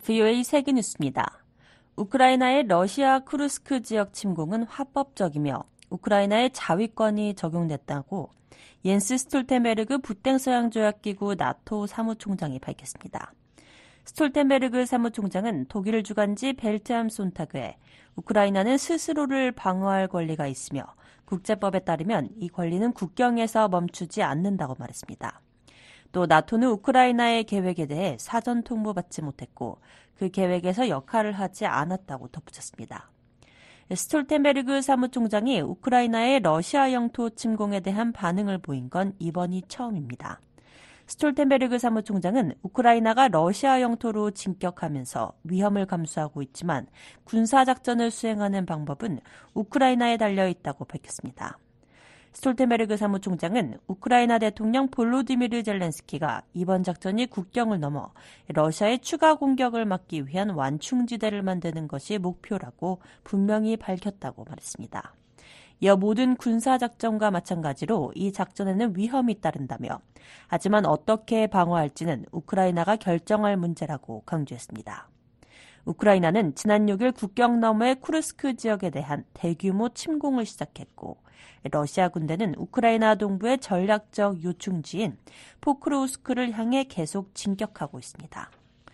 VOA 세계뉴스입니다. 우크라이나의 러시아 쿠르스크 지역 침공은 합법적이며 우크라이나의 자위권이 적용됐다고 옌스 스톨텐베르그 북대서양조약기구 나토 사무총장이 밝혔습니다. 스톨텐베르그 사무총장은 독일 주간지 벨트암 손타그에 우크라이나는 스스로를 방어할 권리가 있으며 국제법에 따르면 이 권리는 국경에서 멈추지 않는다고 말했습니다. 또 나토는 우크라이나의 계획에 대해 사전 통보받지 못했고 그 계획에서 역할을 하지 않았다고 덧붙였습니다. 스톨텐베르그 사무총장이 우크라이나의 러시아 영토 침공에 대한 반응을 보인 건 이번이 처음입니다. 스톨텐베르그 사무총장은 우크라이나가 러시아 영토로 진격하면서 위험을 감수하고 있지만 군사작전을 수행하는 방법은 우크라이나에 달려 있다고 밝혔습니다. 스톨텐베르그 사무총장은 우크라이나 대통령 볼로디미르 젤렌스키가 이번 작전이 국경을 넘어 러시아의 추가 공격을 막기 위한 완충지대를 만드는 것이 목표라고 분명히 밝혔다고 말했습니다. 이어 모든 군사작전과 마찬가지로 이 작전에는 위험이 따른다며 하지만 어떻게 방어할지는 우크라이나가 결정할 문제라고 강조했습니다. 우크라이나는 지난 6일 국경 너머의 쿠르스크 지역에 대한 대규모 침공을 시작했고 러시아 군대는 우크라이나 동부의 전략적 요충지인 포크로우스크를 향해 계속 진격하고 있습니다.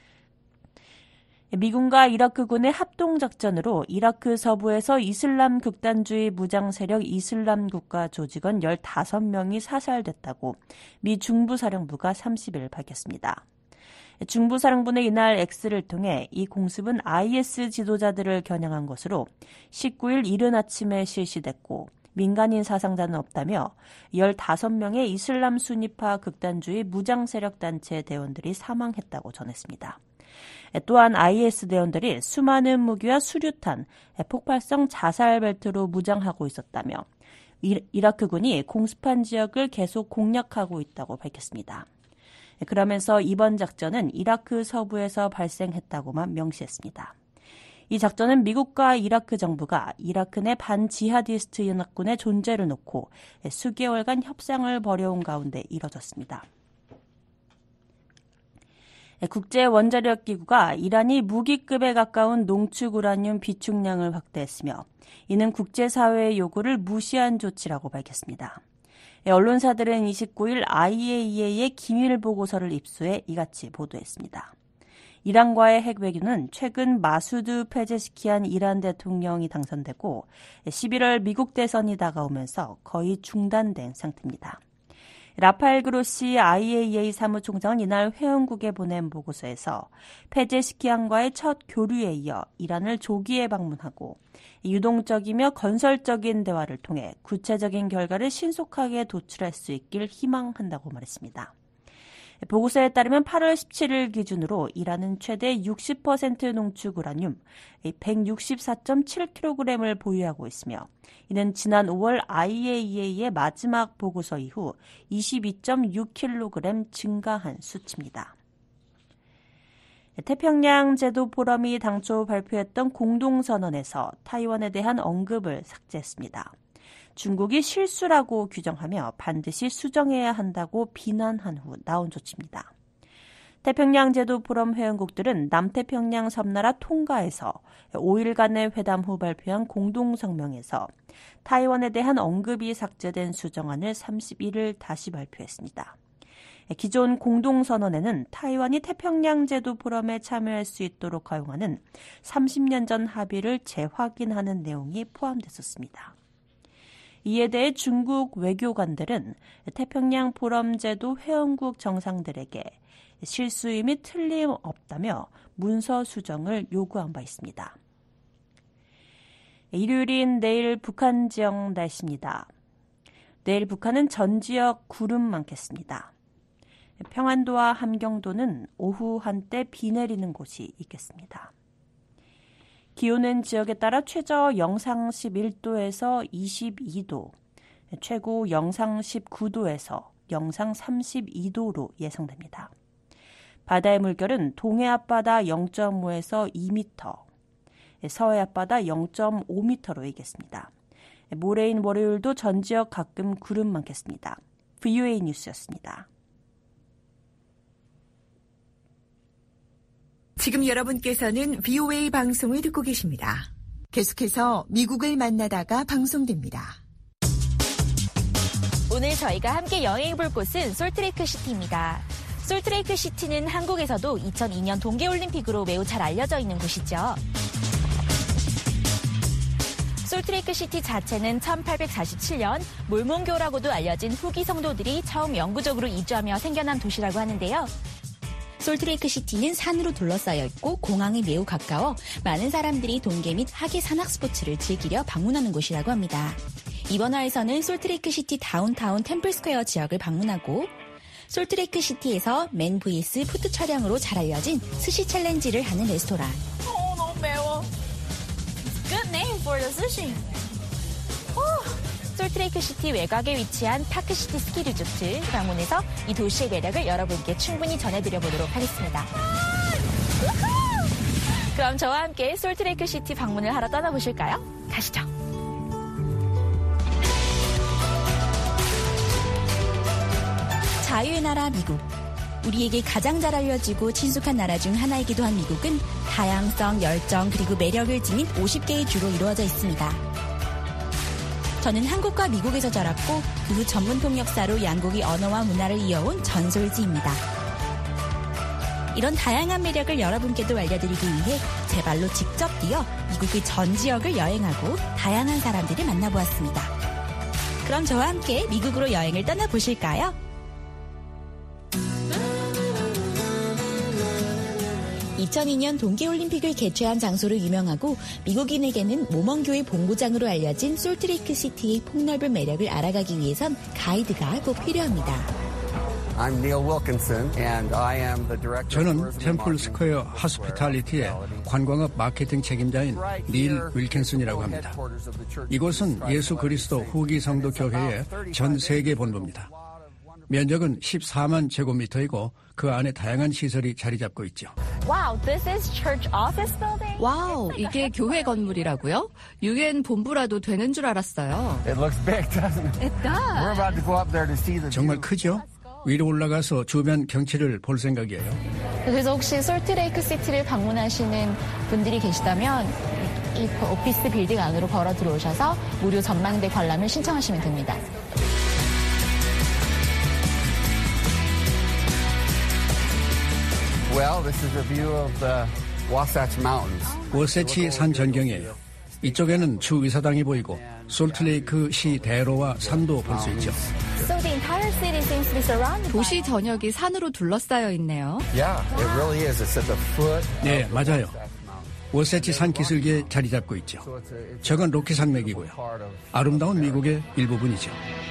미군과 이라크군의 합동작전으로 이라크 서부에서 이슬람 극단주의 무장 세력 이슬람 국가 조직원 15명이 사살됐다고 미 중부사령부가 30일 밝혔습니다. 중부사령부는 이날 X를 통해 이 공습은 IS 지도자들을 겨냥한 것으로 19일 이른 아침에 실시됐고 민간인 사상자는 없다며 15명의 이슬람 순위파 극단주의 무장 세력 단체 대원들이 사망했다고 전했습니다. 또한 IS 대원들이 수많은 무기와 수류탄, 폭발성 자살 벨트로 무장하고 있었다며 이라크군이 공습한 지역을 계속 공략하고 있다고 밝혔습니다. 그러면서 이번 작전은 이라크 서부에서 발생했다고만 명시했습니다. 이 작전은 미국과 이라크 정부가 이라크 내 반지하디스트 연합군의 존재를 놓고 수개월간 협상을 벌여온 가운데 이뤄졌습니다. 국제원자력기구가 이란이 무기급에 가까운 농축 우라늄 비축량을 확대했으며 이는 국제사회의 요구를 무시한 조치라고 밝혔습니다. 언론사들은 29일 IAEA의 기밀 보고서를 입수해 이같이 보도했습니다. 이란과의 핵 외교는 최근 마수드 페제시키안 이란 대통령이 당선되고 11월 미국 대선이 다가오면서 거의 중단된 상태입니다. 라파엘 그로시 IAEA 사무총장은 이날 회원국에 보낸 보고서에서 페제시키안과의 첫 교류에 이어 이란을 조기에 방문하고 유동적이며 건설적인 대화를 통해 구체적인 결과를 신속하게 도출할 수 있길 희망한다고 말했습니다. 보고서에 따르면 8월 17일 기준으로 이란은 최대 60% 농축 우라늄 164.7kg을 보유하고 있으며 이는 지난 5월 IAEA의 마지막 보고서 이후 22.6kg 증가한 수치입니다. 태평양 제도 포럼이 당초 발표했던 공동선언에서 타이완에 대한 언급을 삭제했습니다. 중국이 실수라고 규정하며 반드시 수정해야 한다고 비난한 후 나온 조치입니다. 태평양 제도 포럼 회원국들은 남태평양 섬나라 통가에서 5일간의 회담 후 발표한 공동성명에서 타이완에 대한 언급이 삭제된 수정안을 31일 다시 발표했습니다. 기존 공동선언에는 타이완이 태평양 제도 포럼에 참여할 수 있도록 허용하는 30년 전 합의를 재확인하는 내용이 포함됐었습니다. 이에 대해 중국 외교관들은 태평양 포럼 제도 회원국 정상들에게 실수임이 틀림없다며 문서 수정을 요구한 바 있습니다. 일요일인 내일 북한 지역 날씨입니다. 내일 북한은 전 지역 구름 많겠습니다. 평안도와 함경도는 오후 한때 비 내리는 곳이 있겠습니다. 기온은 지역에 따라 최저 영상 11도에서 22도, 최고 영상 19도에서 영상 32도로 예상됩니다. 바다의 물결은 동해 앞바다 0.5에서 2m, 서해 앞바다 0.5m로 일겠습니다. 모레인 월요일도 전 지역 가끔 구름 많겠습니다. VOA 뉴스였습니다. 지금 여러분께서는 VOA 방송을 듣고 계십니다. 계속해서 미국을 만나다가 방송됩니다. 오늘 저희가 함께 여행해볼 곳은 솔트레이크 시티입니다. 솔트레이크 시티는 한국에서도 2002년 동계올림픽으로 매우 잘 알려져 있는 곳이죠. 솔트레이크 시티 자체는 1847년 몰몬교라고도 알려진 후기 성도들이 처음 영구적으로 이주하며 생겨난 도시라고 하는데요. 솔트레이크 시티는 산으로 둘러싸여 있고 공항에 매우 가까워 많은 사람들이 동계 및 하계 산악 스포츠를 즐기려 방문하는 곳이라고 합니다. 이번 화에서는 솔트레이크 시티 다운타운 템플스퀘어 지역을 방문하고 솔트레이크 시티에서 맨 vs 푸드 촬영으로 잘 알려진 스시 챌린지를 하는 레스토랑. 너무 매워. Good name for the sushi. 솔트레이크 시티 외곽에 위치한 파크시티 스키 리조트 방문해서 이 도시의 매력을 여러분께 충분히 전해드려 보도록 하겠습니다. 그럼 저와 함께 솔트레이크 시티 방문을 하러 떠나보실까요? 가시죠. 자유의 나라 미국. 우리에게 가장 잘 알려지고 친숙한 나라 중 하나이기도 한 미국은 다양성, 열정, 그리고 매력을 지닌 50개의 주로 이루어져 있습니다. 저는 한국과 미국에서 자랐고 그 후 전문 통역사로 양국의 언어와 문화를 이어온 전솔지입니다. 이런 다양한 매력을 여러분께도 알려드리기 위해 제 발로 직접 뛰어 미국의 전 지역을 여행하고 다양한 사람들을 만나보았습니다. 그럼 저와 함께 미국으로 여행을 떠나보실까요? (2002년) 동계올림픽을 개최한 장소로 유명하고 미국인에게는 모먼교의 본고장으로 알려진 솔트레이크 시티의 폭넓은 매력을 알아가기 위해선 가이드가 꼭 필요합니다. 저는 템플 스퀘어 하스피탈리티의 관광업 마케팅 책임자인 닐 윌킨슨이라고 합니다. 이곳은 예수 그리스도 후기 성도 교회의 전 세계 본부입니다. 면적은 14만 제곱미터이고 그 안에 다양한 시설이 자리 잡고 있죠. Wow, this is church office building? 와우, 이게 교회 건물이라고요? UN 본부라도 되는 줄 알았어요. It looks big, doesn't it? It does. We're about to go up there to see the 정말 view. 크죠? 위로 올라가서 주변 경치를 볼 생각이에요. 그래서 혹시 솔트레이크 시티를 방문하시는 분들이 계시다면 이 오피스 빌딩 안으로 걸어 들어오셔서 무료 전망대 관람을 신청하시면 됩니다. Well, this is a view of the Wasatch Mountains. 워세치 산 전경이에요. 이쪽에는 주 의사당이 보이고 솔트레이크 시 대로와 산도 볼 수 있죠. So the entire city seems to be surrounded 도시 전역이 산으로 둘러싸여 있네요. Yeah, it really is. It's at the foot. 네, 맞아요. 워세치 산 기슭에 자리 잡고 있죠. 저건 로키 산맥이고요. 아름다운 미국의 일부분이죠.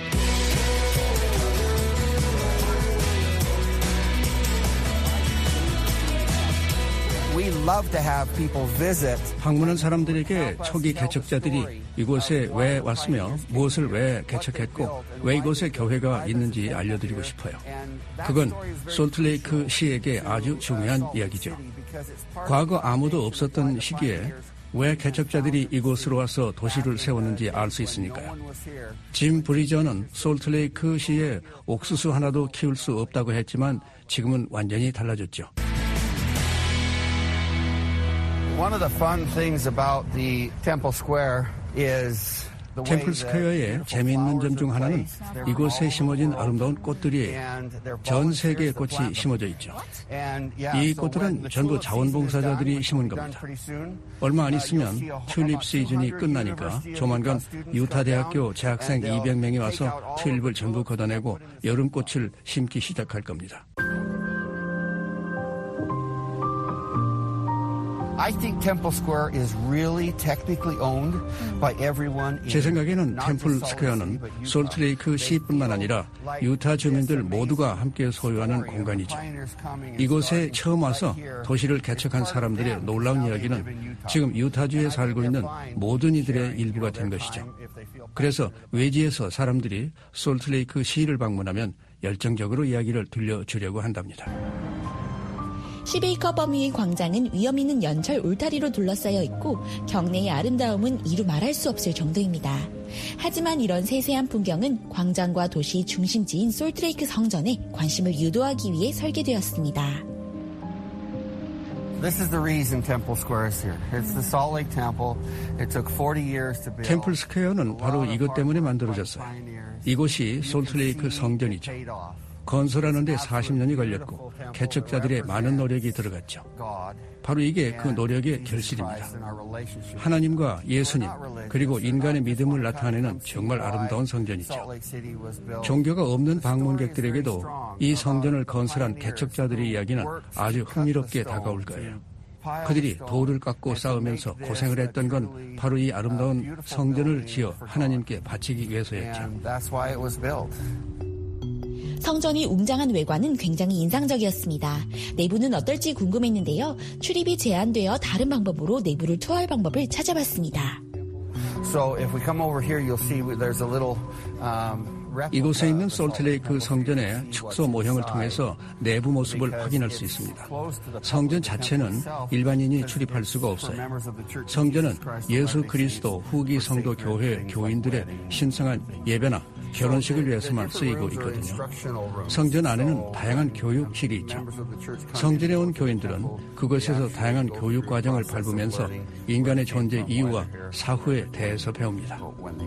We love to have people visit. 방문한 사람들에게 초기 개척자들이 이곳에 왜 왔으며 무엇을 왜 개척했고 왜 이곳에 교회가 있는지 알려드리고 싶어요. 그건 솔트레이크 시에게 아주 중요한 이야기죠. 과거 아무도 없었던 시기에 왜 개척자들이 이곳으로 와서 도시를 세웠는지 알 수 있으니까요. 짐 브리저는 솔트레이크 시에 옥수수 하나도 키울 수 없다고 했지만 지금은 완전히 달라졌죠. One of the fun things about the Temple Square is 템플 스퀘어의 재미있는 점 중 하나는 이곳에 심어진 아름다운 꽃들이에요. 전 세계의 꽃이 심어져 있죠. 이 꽃들은 전부 자원봉사자들이 심은 겁니다. 얼마 안 있으면 튤립 시즌이 끝나니까 조만간 유타 대학교 재학생 200명이 와서 튤립을 전부 걷어내고 여름꽃을 심기 시작할 겁니다. I think Temple Square is really technically owned by everyone. 제 생각에는 템플 스퀘어는 솔트레이크 시뿐만 아니라 유타 주민들 모두가 함께 소유하는 공간이죠. 이곳에 처음 와서 도시를 개척한 사람들의 놀라운 이야기는 지금 유타주에 살고 있는 모든 이들의 일부가 된 것이죠. 그래서 외지에서 사람들이 솔트레이크 시를 방문하면 열정적으로 이야기를 들려주려고 한답니다. 10에이커 범위의 광장은 위험 있는 연철 울타리로 둘러싸여 있고 경내의 아름다움은 이루 말할 수 없을 정도입니다. 하지만 이런 세세한 풍경은 광장과 도시 중심지인 솔트레이크 성전에 관심을 유도하기 위해 설계되었습니다. This is the reason Temple Square is here. It's the Salt Lake Temple. It took 40 years to build. 템플 스퀘어는 바로 이것 때문에 만들어졌어요. 이곳이 솔트레이크 성전이죠. 건설하는데 40년이 걸렸고 개척자들의 많은 노력이 들어갔죠. 바로 이게 그 노력의 결실입니다. 하나님과 예수님 그리고 인간의 믿음을 나타내는 정말 아름다운 성전이죠. 종교가 없는 방문객들에게도 이 성전을 건설한 개척자들의 이야기는 아주 흥미롭게 다가올 거예요. 그들이 돌을 깎고 쌓으면서 고생을 했던 건 바로 이 아름다운 성전을 지어 하나님께 바치기 위해서였죠. 성전이 웅장한 외관은 굉장히 인상적이었습니다. 내부는 어떨지 궁금했는데요. 출입이 제한되어 다른 방법으로 내부를 투어할 방법을 찾아봤습니다. 이곳에 있는 솔트레이크 성전의 축소 모형을 통해서 내부 모습을 확인할 수 있습니다. 성전 자체는 일반인이 출입할 수가 없어요. 성전은 예수 그리스도 후기 성도 교회 교인들의 신성한 예배나 결혼식을 위해서만 쓰이고 있거든요. 성전 안에는 다양한 교육실이 있죠. 성전에 온 교인들은 그곳에서 다양한 교육 과정을 밟으면서 인간의 존재 이유와 사후에 대해서 배웁니다.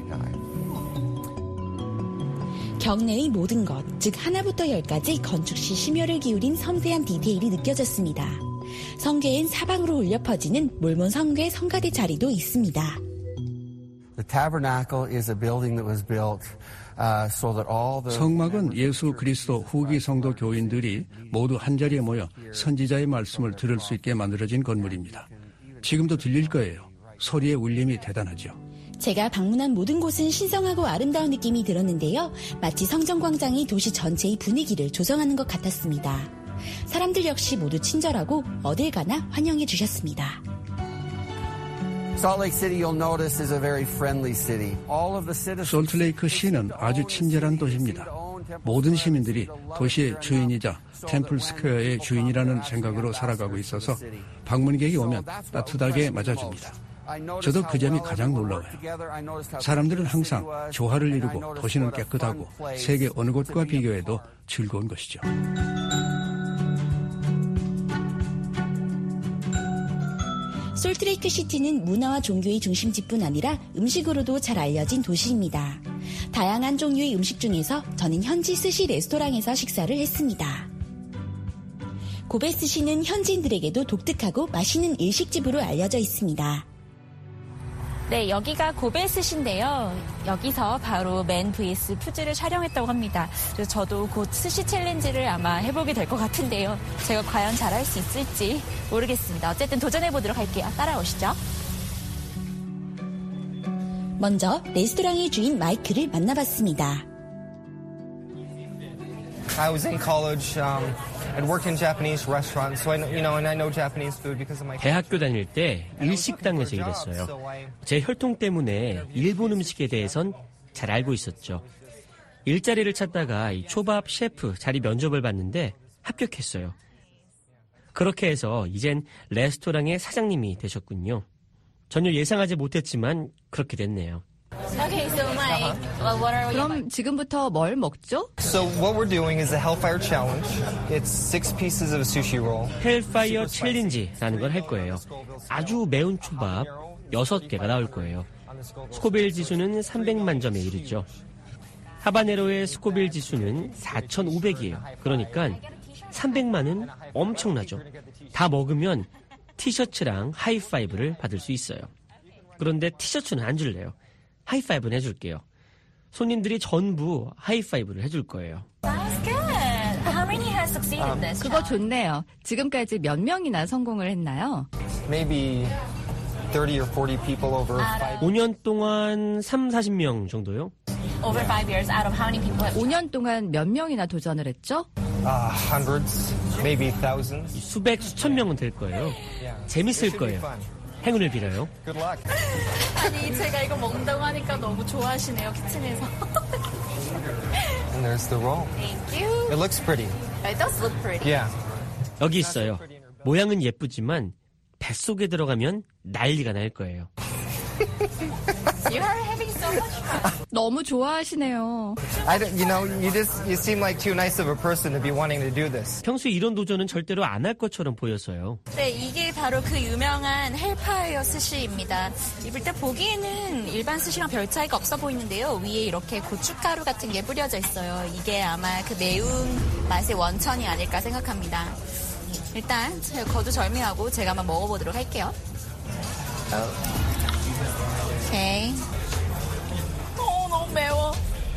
경내의 모든 것, 즉 하나부터 열까지 건축 시 심혈을 기울인 섬세한 디테일이 느껴졌습니다. 성궤엔 사방으로 울려 퍼지는 몰몬 성궤 성가대 자리도 있습니다. The tabernacle is a building that was built so that all the 성막은 예수 그리스도 후기 성도 교인들이 모두 한자리에 모여 선지자의 말씀을 들을 수 있게 만들어진 건물입니다. 지금도 들릴 거예요. 소리의 울림이 대단하죠. 제가 방문한 모든 곳은 신성하고 아름다운 느낌이 들었는데요. 마치 성전광장이 도시 전체의 분위기를 조성하는 것 같았습니다. 사람들 역시 모두 친절하고 어딜 가나 환영해 주셨습니다. 솔트레이크 시는 아주 친절한 도시입니다. 모든 시민들이 도시의 주인이자 템플 스퀘어의 주인이라는 생각으로 살아가고 있어서 방문객이 오면 따뜻하게 맞아줍니다. 저도 그 점이 가장 놀라워요. 사람들은 항상 조화를 이루고 도시는 깨끗하고 세계 어느 곳과 비교해도 즐거운 것이죠. 솔트레이크 시티는 문화와 종교의 중심지뿐 아니라 음식으로도 잘 알려진 도시입니다. 다양한 종류의 음식 중에서 저는 현지 스시 레스토랑에서 식사를 했습니다. 고베 스시는 현지인들에게도 독특하고 맛있는 일식집으로 알려져 있습니다. 네, 여기가 고베 스시인데요. 여기서 바로 맨 vs 푸즈를 촬영했다고 합니다. 그래서 저도 곧 스시 챌린지를 아마 해보게 될 것 같은데요. 제가 과연 잘할 수 있을지 모르겠습니다. 어쨌든 도전해보도록 할게요. 따라오시죠. 먼저 레스토랑의 주인 마이크를 만나봤습니다. I was in college and worked in Japanese restaurants, so and I know Japanese food because of my. 대학교 다닐 때 일식당에서 일했어요. 제 혈통 때문에 일본 음식에 대해선 잘 알고 있었죠. 일자리를 찾다가 초밥 셰프 자리 면접을 봤는데 합격했어요. 그렇게 해서 이젠 레스토랑의 사장님이 되셨군요. 전혀 예상하지 못했지만 그렇게 됐네요. 그럼 지금부터 뭘 먹죠? So what we're doing is a Hellfire Challenge. It's 6 pieces of a sushi roll. 헬파이어 챌린지라는 걸 할 거예요. 아주 매운 초밥 6개가 나올 거예요. 스코빌 지수는 300만 점에 이르죠. 하바네로의 스코빌 지수는 4,500이에요. 그러니까 300만은 엄청나죠. 다 먹으면 티셔츠랑 하이파이브를 받을 수 있어요. 그런데 티셔츠는 안 줄래요. 하이파이브는 해줄게요. 손님들이 전부 하이파이브를 해줄 거예요. 그거 좋네요. 지금까지 몇 명이나 성공을 했나요? Maybe 30 or 40 people over 5. 5년 동안 3, 40명 정도요? Over 5 years, out of how many people have 5년 동안 몇 명이나 도전을 했죠? Hundreds, maybe thousands. 수백, 수천 명은 될 거예요. 재밌을 거예요. 행운을 빌어요. Good luck. 아니, 제가 이거 먹는다고 하니까 너무 좋아하시네요, 키친에서. And there's the roll. Thank you. It looks pretty. It does look pretty. Yeah. 여기 있어요. 모양은 예쁘지만 뱃속에 들어가면 난리가 날 거예요. You are having so much fun. 너무 좋아하시네요. You seem like too nice of a person to be wanting to do this. 평소에 이런 도전은 절대로 안 할 것처럼 보였어요. 네, 이게 바로 그 유명한 헬파이어 스시입니다. 입을 때 보기에는 일반 스시랑 별 차이가 없어 보이는데요. 위에 이렇게 고춧가루 같은 게 뿌려져 있어요. 이게 아마 그 매운 맛의 원천이 아닐까 생각합니다. 일단 거두절미하고 제가 한번 먹어보도록 할게요. 오케이. 너무 매워.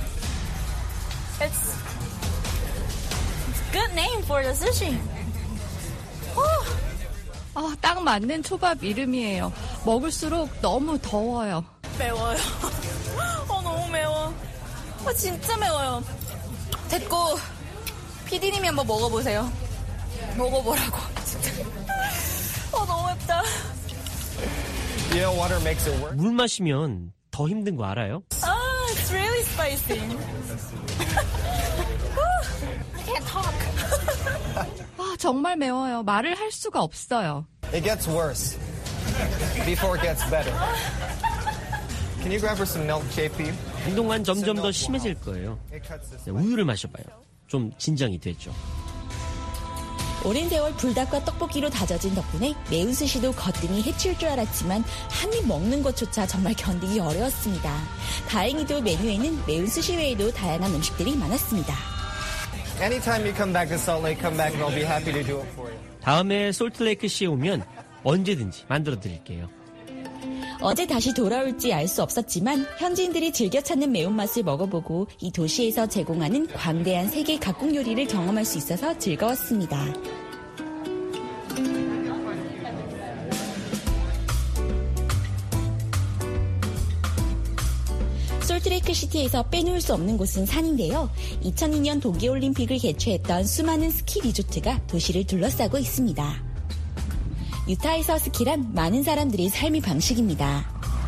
It's good name for the sushi. 딱 맞는 초밥 이름이에요. 먹을수록 너무 더워요. 매워요. 너무 매워. 진짜 매워요. 됐고, PD님이 한번 먹어보세요. 먹어보라고. 진짜. 너무 맵다. Water makes it work. 물 마시면 더 힘든 거 알아요? It's really spicy. I can't talk. 정말 매워요. 말을 할 수가 없어요. It gets worse before it gets better. Can you grab her some milk, JP? 한동안 점점 더 심해질 거예요. 우유를 마셔봐요. 좀 진정이 되죠. 오랜 세월 불닭과 떡볶이로 다져진 덕분에 매운 스시도 거뜬히 해칠 줄 알았지만 한 입 먹는 것조차 정말 견디기 어려웠습니다. 다행히도 메뉴에는 매운 스시 외에도 다양한 음식들이 많았습니다. Anytime you come back to Salt Lake, come back and I'll be happy to do it for you. 다음에 솔트레이크시에 오면 언제든지 만들어 드릴게요. 어제 다시 돌아올지 알 수 없었지만 현지인들이 즐겨 찾는 매운맛을 먹어보고 이 도시에서 제공하는 광대한 세계 각국 요리를 경험할 수 있어서 즐거웠습니다. 솔트레이크 시티에서 빼놓을 수 없는 곳은 산인데요. 2002년 동계올림픽을 개최했던 수많은 스키 리조트가 도시를 둘러싸고 있습니다. 유타에서 스키란 많은 사람들의 삶의 방식입니다.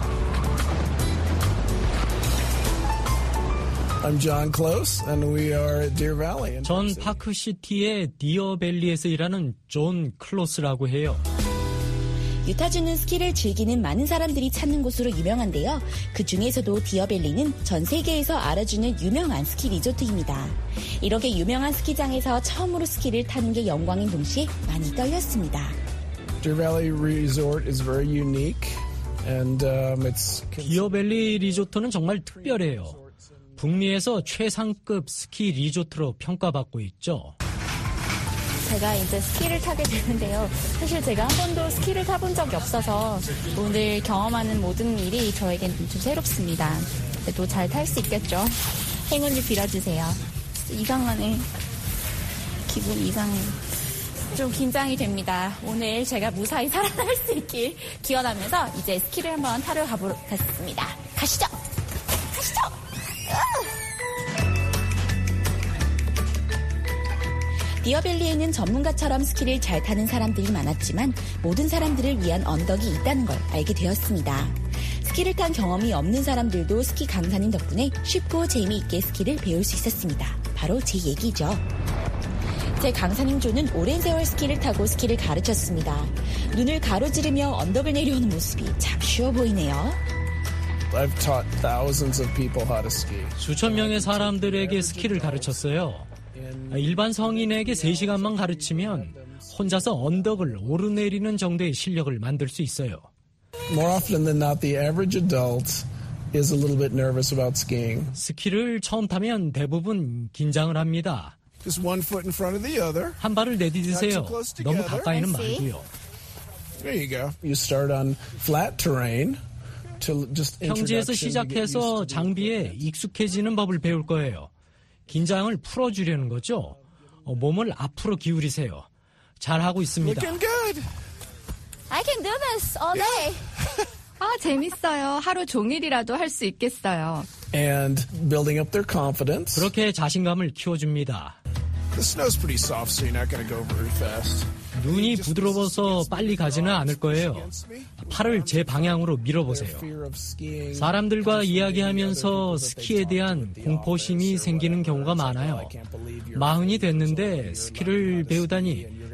I'm John Close, and we are at Deer Valley. 전 파크시티의 디어밸리에서 일하는 존 클로스라고 해요. 유타주는 스키를 즐기는 많은 사람들이 찾는 곳으로 유명한데요. 그 중에서도 디어밸리는 전 세계에서 알아주는 유명한 스키 리조트입니다. 이렇게 유명한 스키장에서 처음으로 스키를 타는 게 영광인 동시에 많이 떨렸습니다. Deer Valley Resort is very unique, and 디어밸리 리조트는 정말 특별해요. 북미에서 최상급 스키 리조트로 평가받고 있죠. 제가 이제 스키를 타게 되는데요. 사실 제가 한 번도 스키를 타본 적이 없어서 오늘 경험하는 모든 일이 저에겐 좀 새롭습니다. 그래도 잘 탈 수 있겠죠. 행운을 빌어주세요. 이상하네. 기분 이상해. 좀 긴장이 됩니다. 오늘 제가 무사히 살아날 수 있길 기원하면서 이제 스키를 한번 타러 가보겠습니다. 가시죠. 가시죠. 디어밸리에는 전문가처럼 스키를 잘 타는 사람들이 많았지만 모든 사람들을 위한 언덕이 있다는 걸 알게 되었습니다. 스키를 탄 경험이 없는 사람들도 스키 강사님 덕분에 쉽고 재미있게 스키를 배울 수 있었습니다. 바로 제 얘기죠. 제 강사님 조는 오랜 세월 스키를 타고 스키를 가르쳤습니다. 눈을 가로지르며 언덕을 내려오는 모습이 참 쉬워 보이네요. I've taught thousands of people how to ski. 수천 명의 사람들에게 스키를 가르쳤어요. 일반 성인에게 3시간만 가르치면 혼자서 언덕을 오르내리는 정도의 실력을 만들 수 있어요. More often than not, the average adult is a little bit nervous about skiing. 스키를 처음 타면 대부분 긴장을 합니다. Just one foot in front of the other. 한 발을 내디디세요. 너무 가까이는 말고요. There you go. You start on flat terrain. 평지에서 시작해서 장비에 익숙해지는 법을 배울 거예요. 긴장을 풀어주려는 거죠. 몸을 앞으로 기울이세요. 잘하고 있습니다. Looking good. I can do this all day. 재밌어요. 하루 종일이라도 할 수 있겠어요. And building up their confidence. 그렇게 자신감을 키워줍니다. The snow's pretty soft, so you're not going to go very fast. 눈이 부드러워서 빨리 가지는 않을 거예요. 팔을 제 방향으로 밀어보세요. 사람들과 이야기하면서 스키에 대한 공포심이 생기는 경우가 많아요. 40이 됐는데 스키를 배우다니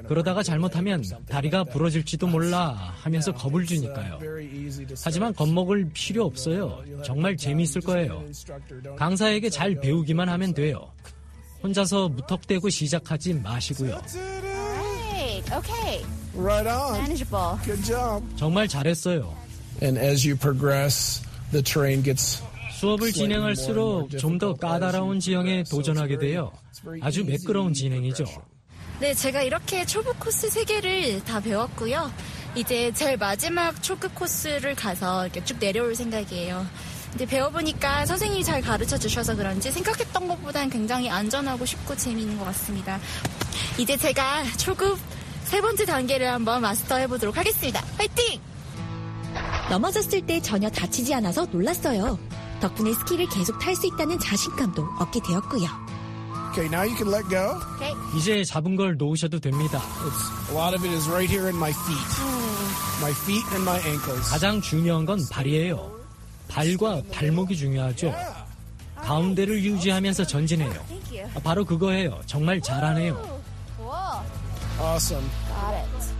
그러다가 잘못하면 다리가 부러질지도 몰라 하면서 겁을 주니까요. 하지만 겁먹을 필요 없어요. 정말 재미있을 거예요. 강사에게 잘 배우기만 하면 돼요. 혼자서 무턱대고 시작하지 마시고요. Okay. Right on. Manageable. Good job. 정말 잘했어요. And as you progress, the terrain gets 수업을 진행할수록 좀 더 까다로운 지형에 도전하게 돼요. 아주 매끄러운 진행이죠. 네, 제가 이렇게 초보 코스 3개를 다 배웠고요. 이제 제일 마지막 초급 코스를 가서 이렇게 쭉 내려올 생각이에요. 근데 배워보니까 선생님이 잘 가르쳐 주셔서 그런지 생각했던 것보다는 굉장히 안전하고 쉽고 재미있는 것 같습니다. 이제 제가 초급 3번째 단계를 한번 마스터해보도록 하겠습니다. 화이팅! 넘어졌을 때 전혀 다치지 않아서 놀랐어요. 덕분에 스키를 계속 탈 수 있다는 자신감도 얻게 되었고요. Okay, now you can let go. Okay. 이제 잡은 걸 놓으셔도 됩니다. A lot of it is right here in my feet. My feet and my ankles. 가장 중요한 건 발이에요. 발과 발목이 중요하죠. 가운데를 유지하면서 전진해요. 바로 그거예요. 정말 잘하네요. Awesome. Got it.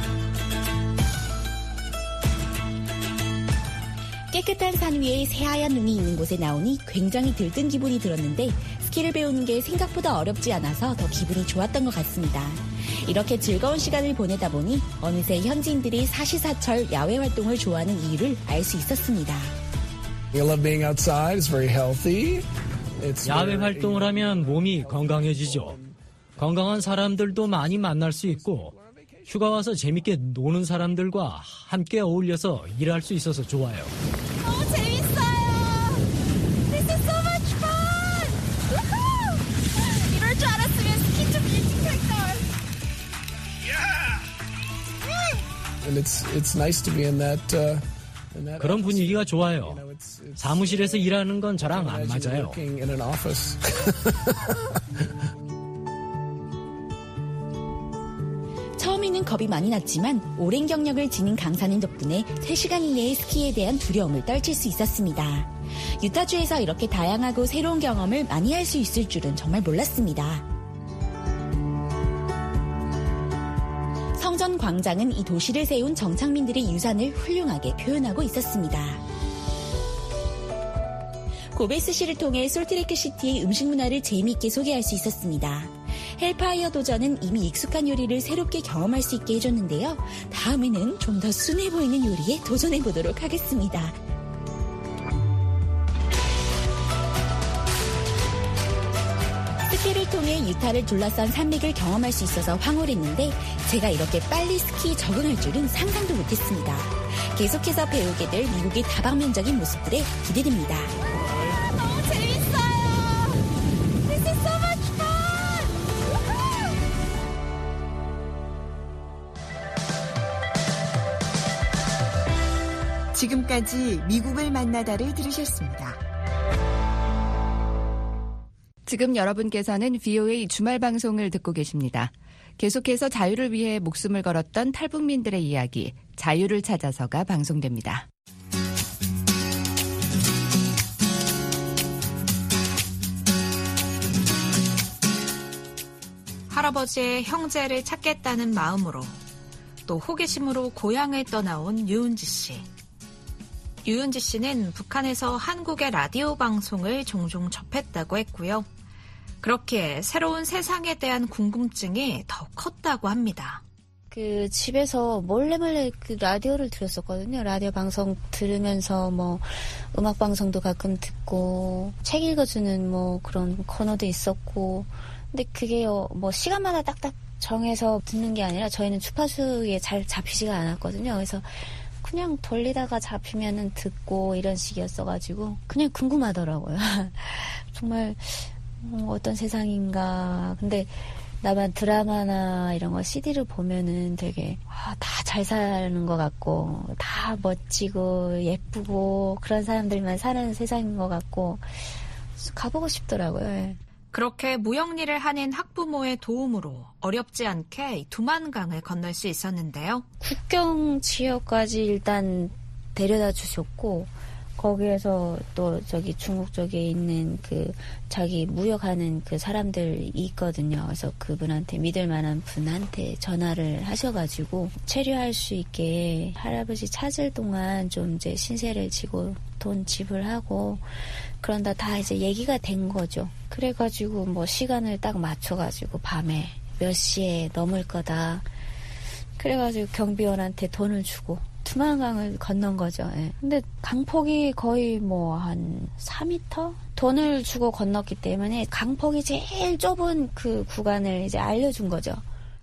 깨끗한 산 위에 새하얀 눈이 있는 곳에 나오니 굉장히 들뜬 기분이 들었는데 스키를 배우는 게 생각보다 어렵지 않아서 더 기분이 좋았던 것 같습니다. 이렇게 즐거운 시간을 보내다 보니 어느새 현지인들이 사시사철 야외 활동을 좋아하는 이유를 알 수 있었습니다. I love being outside. It's very healthy. 야외 활동을 하면 몸이 건강해지죠. 건강한 사람들도 많이 만날 수 있고 휴가 와서 재밌게 노는 사람들과 함께 어울려서 일할 수 있어서 좋아요. 너무 재밌어요. This is so much fun. Woohoo! 이럴 줄 알았으면 스키 좀 일찍 할 걸. And it's nice to be in that. 그런 분위기가 좋아요. 사무실에서 일하는 건 저랑 안 맞아요. 처음에는 겁이 많이 났지만 오랜 경력을 지닌 강사님 덕분에 3시간 이내에 스키에 대한 두려움을 떨칠 수 있었습니다. 유타주에서 이렇게 다양하고 새로운 경험을 많이 할 수 있을 줄은 정말 몰랐습니다. 성전 광장은 이 도시를 세운 정착민들의 유산을 훌륭하게 표현하고 있었습니다. 고베스시를 통해 솔트레이크 시티의 음식 문화를 재미있게 소개할 수 있었습니다. 헬파이어 도전은 이미 익숙한 요리를 새롭게 경험할 수 있게 해줬는데요. 다음에는 좀 더 순해 보이는 요리에 도전해보도록 하겠습니다. 스키를 통해 유타를 둘러싼 산맥을 경험할 수 있어서 황홀했는데 제가 이렇게 빨리 스키에 적응할 줄은 상상도 못했습니다. 계속해서 배우게 될 미국의 다방면적인 모습들에 기대됩니다. 너무 재밌어요. This is so much fun. 지금까지 미국을 만나다를 들으셨습니다. 지금 여러분께서는 VOA 주말 방송을 듣고 계십니다. 계속해서 자유를 위해 목숨을 걸었던 탈북민들의 이야기, 자유를 찾아서가 방송됩니다. 할아버지의 형제를 찾겠다는 마음으로 또 호기심으로 고향을 떠나온 유은지 씨. 유은지 씨는 북한에서 한국의 라디오 방송을 종종 접했다고 했고요. 그렇게 새로운 세상에 대한 궁금증이 더 컸다고 합니다. 집에서 몰래 그 라디오를 들었었거든요. 라디오 방송 들으면서 음악 방송도 가끔 듣고 책 읽어주는 그런 코너도 있었고. 근데 그게 시간마다 딱딱 정해서 듣는 게 아니라 저희는 주파수에 잘 잡히지가 않았거든요. 그래서 그냥 돌리다가 잡히면은 듣고 이런 식이었어가지고 그냥 궁금하더라고요. 정말 어떤 세상인가. 근데 나만 드라마나 이런 거 CD를 보면은 되게 다 잘 사는 것 같고 다 멋지고 예쁘고 그런 사람들만 사는 세상인 것 같고 가보고 싶더라고요. 그렇게 무역일을 하는 학부모의 도움으로 어렵지 않게 두만강을 건널 수 있었는데요. 국경 지역까지 일단 데려다 주셨고 거기에서 또 저기 중국 쪽에 있는 그 자기 무역하는 그 사람들이 있거든요. 그래서 그분한테 믿을 만한 분한테 전화를 하셔가지고 체류할 수 있게 할아버지 찾을 동안 좀 이제 신세를 지고 돈 지불하고 그런다 다 이제 얘기가 된 거죠. 그래가지고 뭐 시간을 딱 맞춰가지고 밤에 몇 시에 넘을 거다. 그래가지고 경비원한테 돈을 주고 두만강을 건넌 거죠. 예. 근데 강폭이 거의 뭐 한 4m? 돈을 주고 건넜기 때문에 강폭이 제일 좁은 그 구간을 이제 알려준 거죠.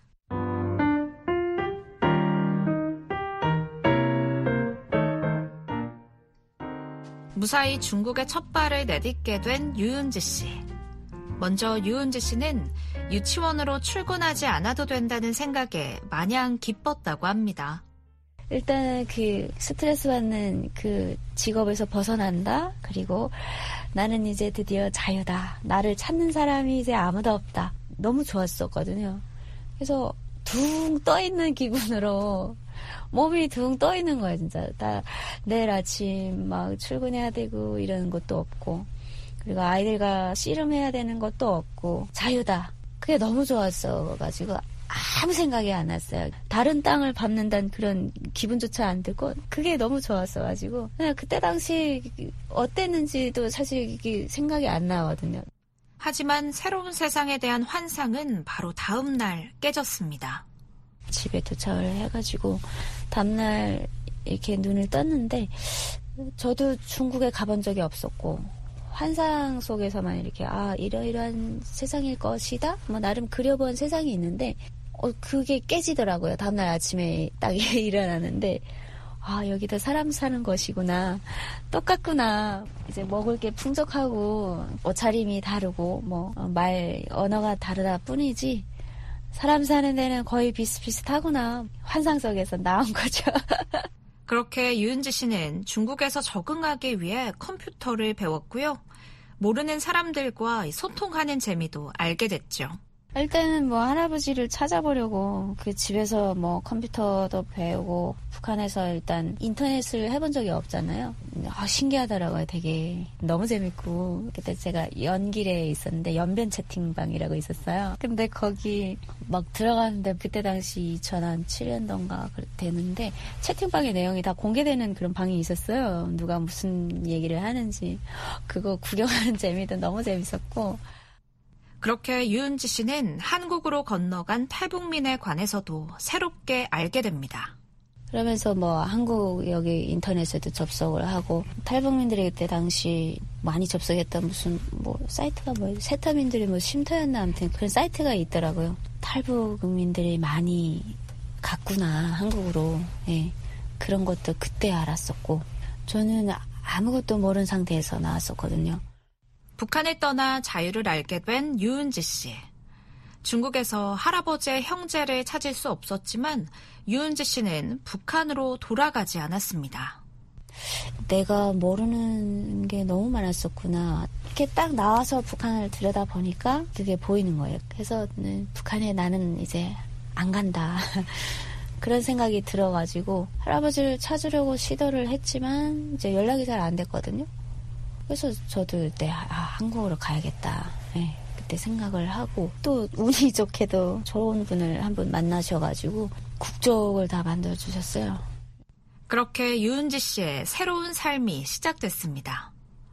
무사히 중국에 첫 발을 내딛게 된 유은지 씨. 먼저 유은지 씨는 유치원으로 출근하지 않아도 된다는 생각에 마냥 기뻤다고 합니다. 일단 그 스트레스 받는 그 직업에서 벗어난다. 그리고 나는 이제 드디어 자유다. 나를 찾는 사람이 이제 아무도 없다. 너무 좋았었거든요. 그래서 둥 떠있는 기분으로 몸이 둥 떠있는 거예요. 진짜 다 내일 아침 막 출근해야 되고 이러는 것도 없고 그리고 아이들과 씨름해야 되는 것도 없고 자유다. 그게 너무 좋았어가지고 아무 생각이 안 났어요. 다른 땅을 밟는다는 그런 기분조차 안 들고 그게 너무 좋았어가지고 그냥 그때 당시 어땠는지도 사실 이게 생각이 안 나거든요. 하지만 새로운 세상에 대한 환상은 바로 다음 날 깨졌습니다. 집에 도착을 해가지고 다음날 이렇게 눈을 떴는데 저도 중국에 가본 적이 없었고 환상 속에서만 이렇게 이러이러한 세상일 것이다? 뭐 나름 그려본 세상이 있는데 그게 깨지더라고요. 다음날 아침에 딱 일어나는데 여기다 사람 사는 것이구나. 똑같구나. 이제 먹을 게 풍족하고 옷차림이 다르고 말 언어가 다르다 뿐이지 사람 사는 데는 거의 비슷비슷하구나. 환상 속에서 나온 거죠. 그렇게 유은지 씨는 중국에서 적응하기 위해 컴퓨터를 배웠고요. 모르는 사람들과 소통하는 재미도 알게 됐죠. 일단은 할아버지를 찾아보려고 그 집에서 컴퓨터도 배우고 북한에서 일단 인터넷을 해본 적이 없잖아요. 신기하더라고요. 되게 너무 재밌고 그때 제가 연길에 있었는데 연변 채팅방이라고 있었어요. 근데 거기 막 들어갔는데 그때 당시 2007년도인가 되는데 채팅방의 내용이 다 공개되는 그런 방이 있었어요. 누가 무슨 얘기를 하는지 그거 구경하는 재미도 너무 재밌었고 그렇게 유은지 씨는 한국으로 건너간 탈북민에 관해서도 새롭게 알게 됩니다. 그러면서 한국 여기 인터넷에도 접속을 하고 탈북민들이 그때 당시 많이 접속했던 무슨 사이트가 세터민들이 쉼터였나 아무튼 그런 사이트가 있더라고요. 탈북민들이 많이 갔구나 한국으로. 예. 그런 것도 그때 알았었고 저는 아무것도 모르는 상태에서 나왔었거든요. 북한을 떠나 자유를 알게 된 유은지 씨. 중국에서 할아버지의 형제를 찾을 수 없었지만 유은지 씨는 북한으로 돌아가지 않았습니다. 내가 모르는 게 너무 많았었구나. 이렇게 딱 나와서 북한을 들여다보니까 그게 보이는 거예요. 그래서 북한에 나는 이제 안 간다. 그런 생각이 들어가지고 할아버지를 찾으려고 시도를 했지만 이제 연락이 잘 안 됐거든요. 그래서 저도 그때 한국으로 가야겠다. 네, 그때 생각을 하고 또 운이 좋게도 좋은 분을 한 분 만나셔가지고 국적을 다 만들어주셨어요. 그렇게 유은지 씨의 새로운 삶이 시작됐습니다.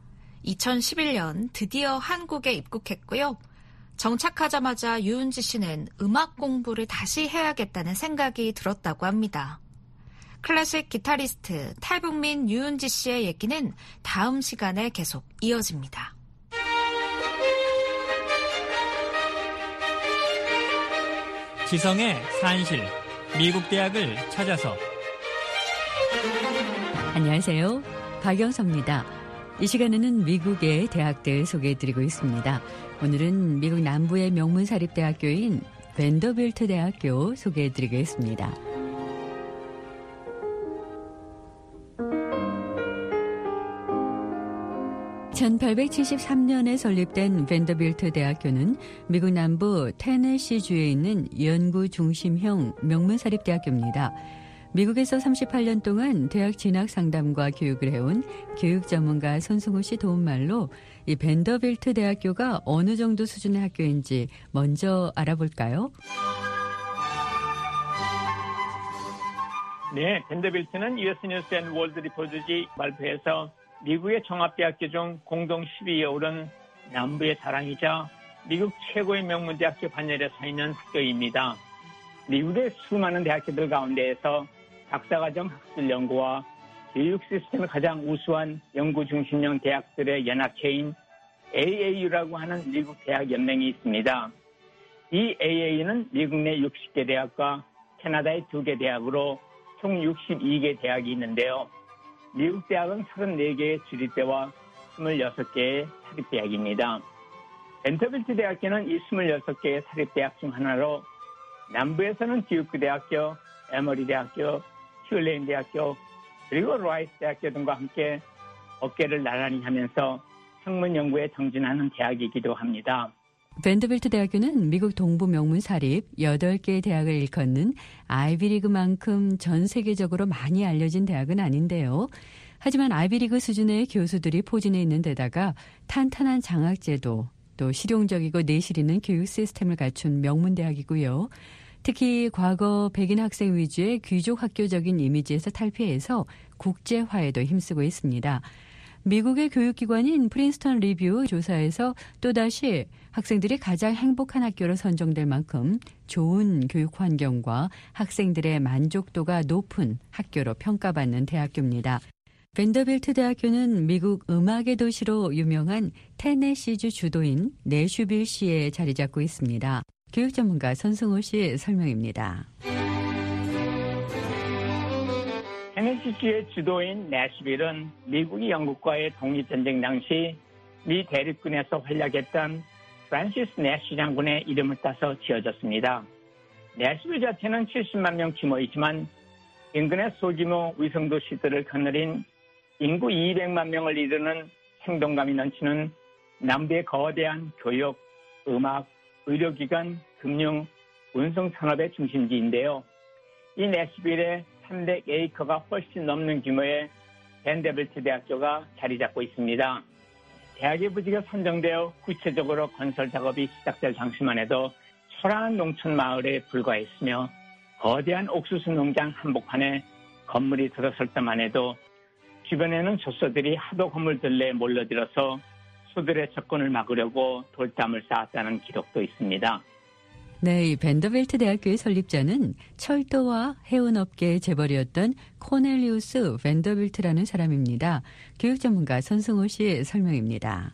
2011년 드디어 한국에 입국했고요. 정착하자마자 유은지 씨는 음악 공부를 다시 해야겠다는 생각이 들었다고 합니다. 클래식 기타리스트 탈북민 유은지 씨의 얘기는 다음 시간에 계속 이어집니다. 지성의 산실, 미국 대학을 찾아서. 안녕하세요. 박영서입니다. 이 시간에는 미국의 대학들 소개해드리고 있습니다. 오늘은 미국 남부의 명문사립대학교인 밴더빌트 대학교 소개해드리겠습니다. 1873년에 설립된 밴더빌트 대학교는 미국 남부 테네시주에 있는 연구 중심형 명문사립대학교입니다. 미국에서 38년 동안 대학 진학 상담과 교육을 해온 교육 전문가 손승우 씨 도움말로 이 밴더빌트 대학교가 어느 정도 수준의 학교인지 먼저 알아볼까요? 네, 밴더빌트는 US 뉴스 앤 월드 리포트지 발표해서 미국의 종합대학교 중 공동 10위에 오른 남부의 자랑이자 미국 최고의 명문대학교 반열에 서 있는 학교입니다. 미국의 수많은 대학교들 가운데에서 박사과정 학술 연구와 교육 시스템의 가장 우수한 연구 중심형 대학들의 연합체인 AAU라고 하는 미국 대학 연맹이 있습니다. 이 AAU는 미국 내 60개 대학과 캐나다의 2개 대학으로 총 62개 대학이 있는데요. 미국 대학은 34개의 주립대와 26개의 사립대학입니다. 밴더빌트 대학교는 이 26개의 사립대학 중 하나로 남부에서는 듀크 대학교, 에머리 대학교, 튤레인 대학교, 그리고 라이스 대학교 등과 함께 어깨를 나란히 하면서 학문 연구에 정진하는 대학이기도 합니다. 밴더빌트 대학교는 미국 동부 명문 사립 8개의 대학을 일컫는 아이비리그만큼 전 세계적으로 많이 알려진 대학은 아닌데요. 하지만 아이비리그 수준의 교수들이 포진해 있는 데다가 탄탄한 장학제도, 또 실용적이고 내실 있는 교육 시스템을 갖춘 명문 대학이고요. 특히 과거 백인 학생 위주의 귀족 학교적인 이미지에서 탈피해서 국제화에도 힘쓰고 있습니다. 미국의 교육기관인 프린스턴 리뷰 조사에서 또다시 학생들이 가장 행복한 학교로 선정될 만큼 좋은 교육 환경과 학생들의 만족도가 높은 학교로 평가받는 대학교입니다. 밴더빌트 대학교는 미국 음악의 도시로 유명한 테네시주 주도인 내슈빌시에 자리 잡고 있습니다. 교육 전문가 손승우 씨 설명입니다. 테네시주의 주도인 내슈빌은 미국이 영국과의 독립전쟁 당시 미 대륙군에서 활약했던 프란시스 내쉬 장군의 이름을 따서 지어졌습니다. 내슈빌 자체는 70만 명 규모이지만 인근의 소규모 위성도시들을 거느린 인구 200만 명을 이루는 생동감이 넘치는 남부의 거대한 교육, 음악, 의료기관, 금융, 운송 산업의 중심지인데요. 이 내슈빌에 300에이커가 훨씬 넘는 규모의 밴더빌트 대학교가 자리 잡고 있습니다. 대학의 부지가 선정되어 구체적으로 건설 작업이 시작될 당시만 해도 초라한 농촌 마을에 불과했으며 거대한 옥수수 농장 한복판에 건물이 들어설 때만 해도 주변에는 조소들이 하도 건물들에 몰려들어서 소들의 접근을 막으려고 돌담을 쌓았다는 기록도 있습니다. 네, 이 밴더빌트 대학교의 설립자는 철도와 해운업계의 재벌이었던 코넬리우스 밴더빌트라는 사람입니다. 교육 전문가 손승우 씨 설명입니다.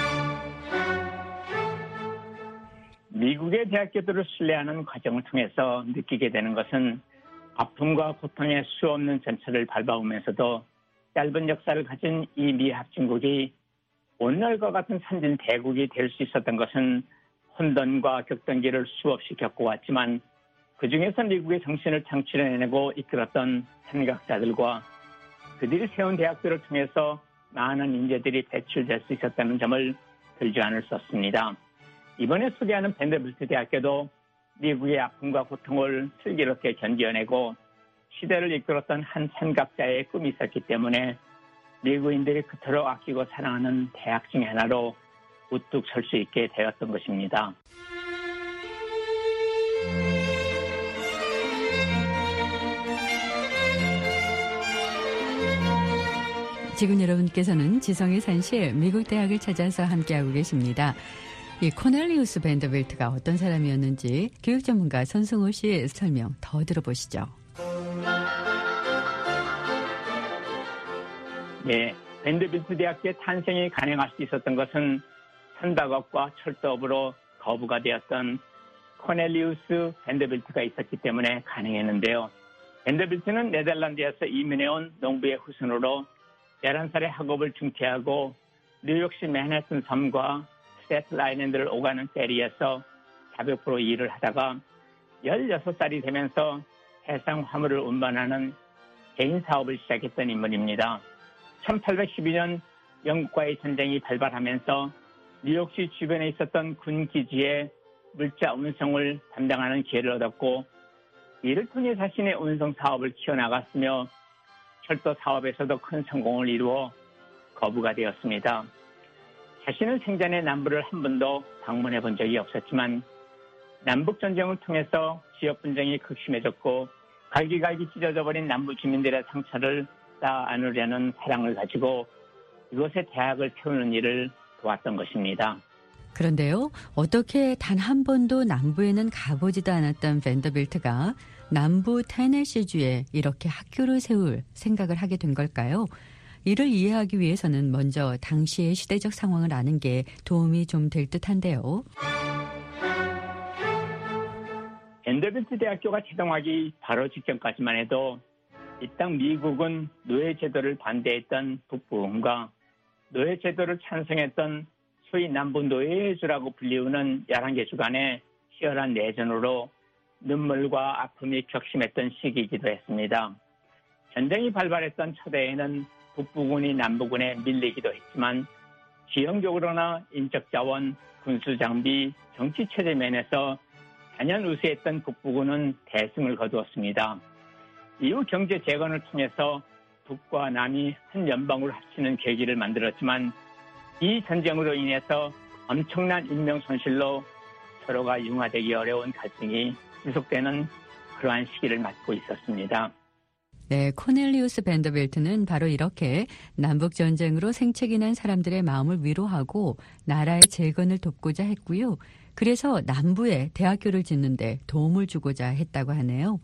미국의 대학교들을 신뢰하는 과정을 통해서 느끼게 되는 것은 아픔과 고통의 수없는 전철을 밟아오면서도 짧은 역사를 가진 이 미 합중국이 오늘과 같은 선진 대국이 될 수 있었던 것은 혼돈과 격동기를 수없이 겪어왔지만 그중에서 미국의 정신을 창출해내고 이끌었던 선각자들과 그들이 세운 대학들을 통해서 많은 인재들이 배출될 수 있었다는 점을 들지 않을 수 없습니다. 이번에 소개하는 밴더빌트 대학교도 미국의 아픔과 고통을 슬기롭게 견뎌내고 시대를 이끌었던 한 선각자의 꿈이 있었기 때문에 미국인들이 그토록 아끼고 사랑하는 대학 중의 하나로 우뚝 설 수 있게 되었던 것입니다. 지금 여러분께서는 지성의 산실 미국 대학을 찾아서 함께하고 계십니다. 이 코넬리우스 밴더빌트가 어떤 사람이었는지 교육 전문가 손승우 씨의 설명 더 들어보시죠. 네, 밴더빌트 대학교의 탄생이 가능할 수 있었던 것은 선박업과 철도업으로 거부가 되었던 코넬리우스 밴더빌트가 있었기 때문에 가능했는데요. 밴더빌트는 네덜란드에서 이민해온 농부의 후손으로 11살에 학업을 중퇴하고 뉴욕시 맨해튼 섬과 스태튼 아일랜드를 오가는 페리에서 자벽부로 일을 하다가 16살이 되면서 해상 화물을 운반하는 개인 사업을 시작했던 인물입니다. 1812년 영국과의 전쟁이 발발하면서 뉴욕시 주변에 있었던 군 기지에 물자 운송을 담당하는 기회를 얻었고 이를 통해 자신의 운송 사업을 키워나갔으며 철도 사업에서도 큰 성공을 이루어 거부가 되었습니다. 자신은 생전에 남부를 한 번도 방문해 본 적이 없었지만 남북전쟁을 통해서 지역 분쟁이 극심해졌고 갈기갈기 찢어져 버린 남부 주민들의 상처를 쌓아 안으려는 사랑을 가지고 이곳에 대학을 세우는 일을 도왔던 것입니다. 그런데요, 어떻게 단 한 번도 남부에는 가보지도 않았던 밴더빌트가 남부 테네시주에 이렇게 학교를 세울 생각을 하게 된 걸까요? 이를 이해하기 위해서는 먼저 당시의 시대적 상황을 아는 게 도움이 좀 될 듯한데요. 밴더빌트 대학교가 개동하기 바로 직전까지만 해도 이 땅 미국은 노예제도를 반대했던 북부군과 노예제도를 찬성했던 소위 남부 노예주라고 불리우는 11개 주 간의 치열한 내전으로 눈물과 아픔이 격심했던 시기이기도 했습니다. 전쟁이 발발했던 초대에는 북부군이 남부군에 밀리기도 했지만 지형적으로나 인적 자원, 군수 장비, 정치 체제 면에서 단연 우세했던 북부군은 대승을 거두었습니다. 이후 경제 재건을 통해서 북과 남이 한 연방으로 합치는 계기를 만들었지만 이 전쟁으로 인해서 엄청난 인명 손실로 서로가 융화되기 어려운 갈등이 지속되는 그러한 시기를 맞고 있었습니다. 네, 코넬리우스 밴더빌트는 바로 이렇게 남북전쟁으로 생채기 난 사람들의 마음을 위로하고 나라의 재건을 돕고자 했고요. 그래서 남부에 대학교를 짓는 데 도움을 주고자 했다고 하네요.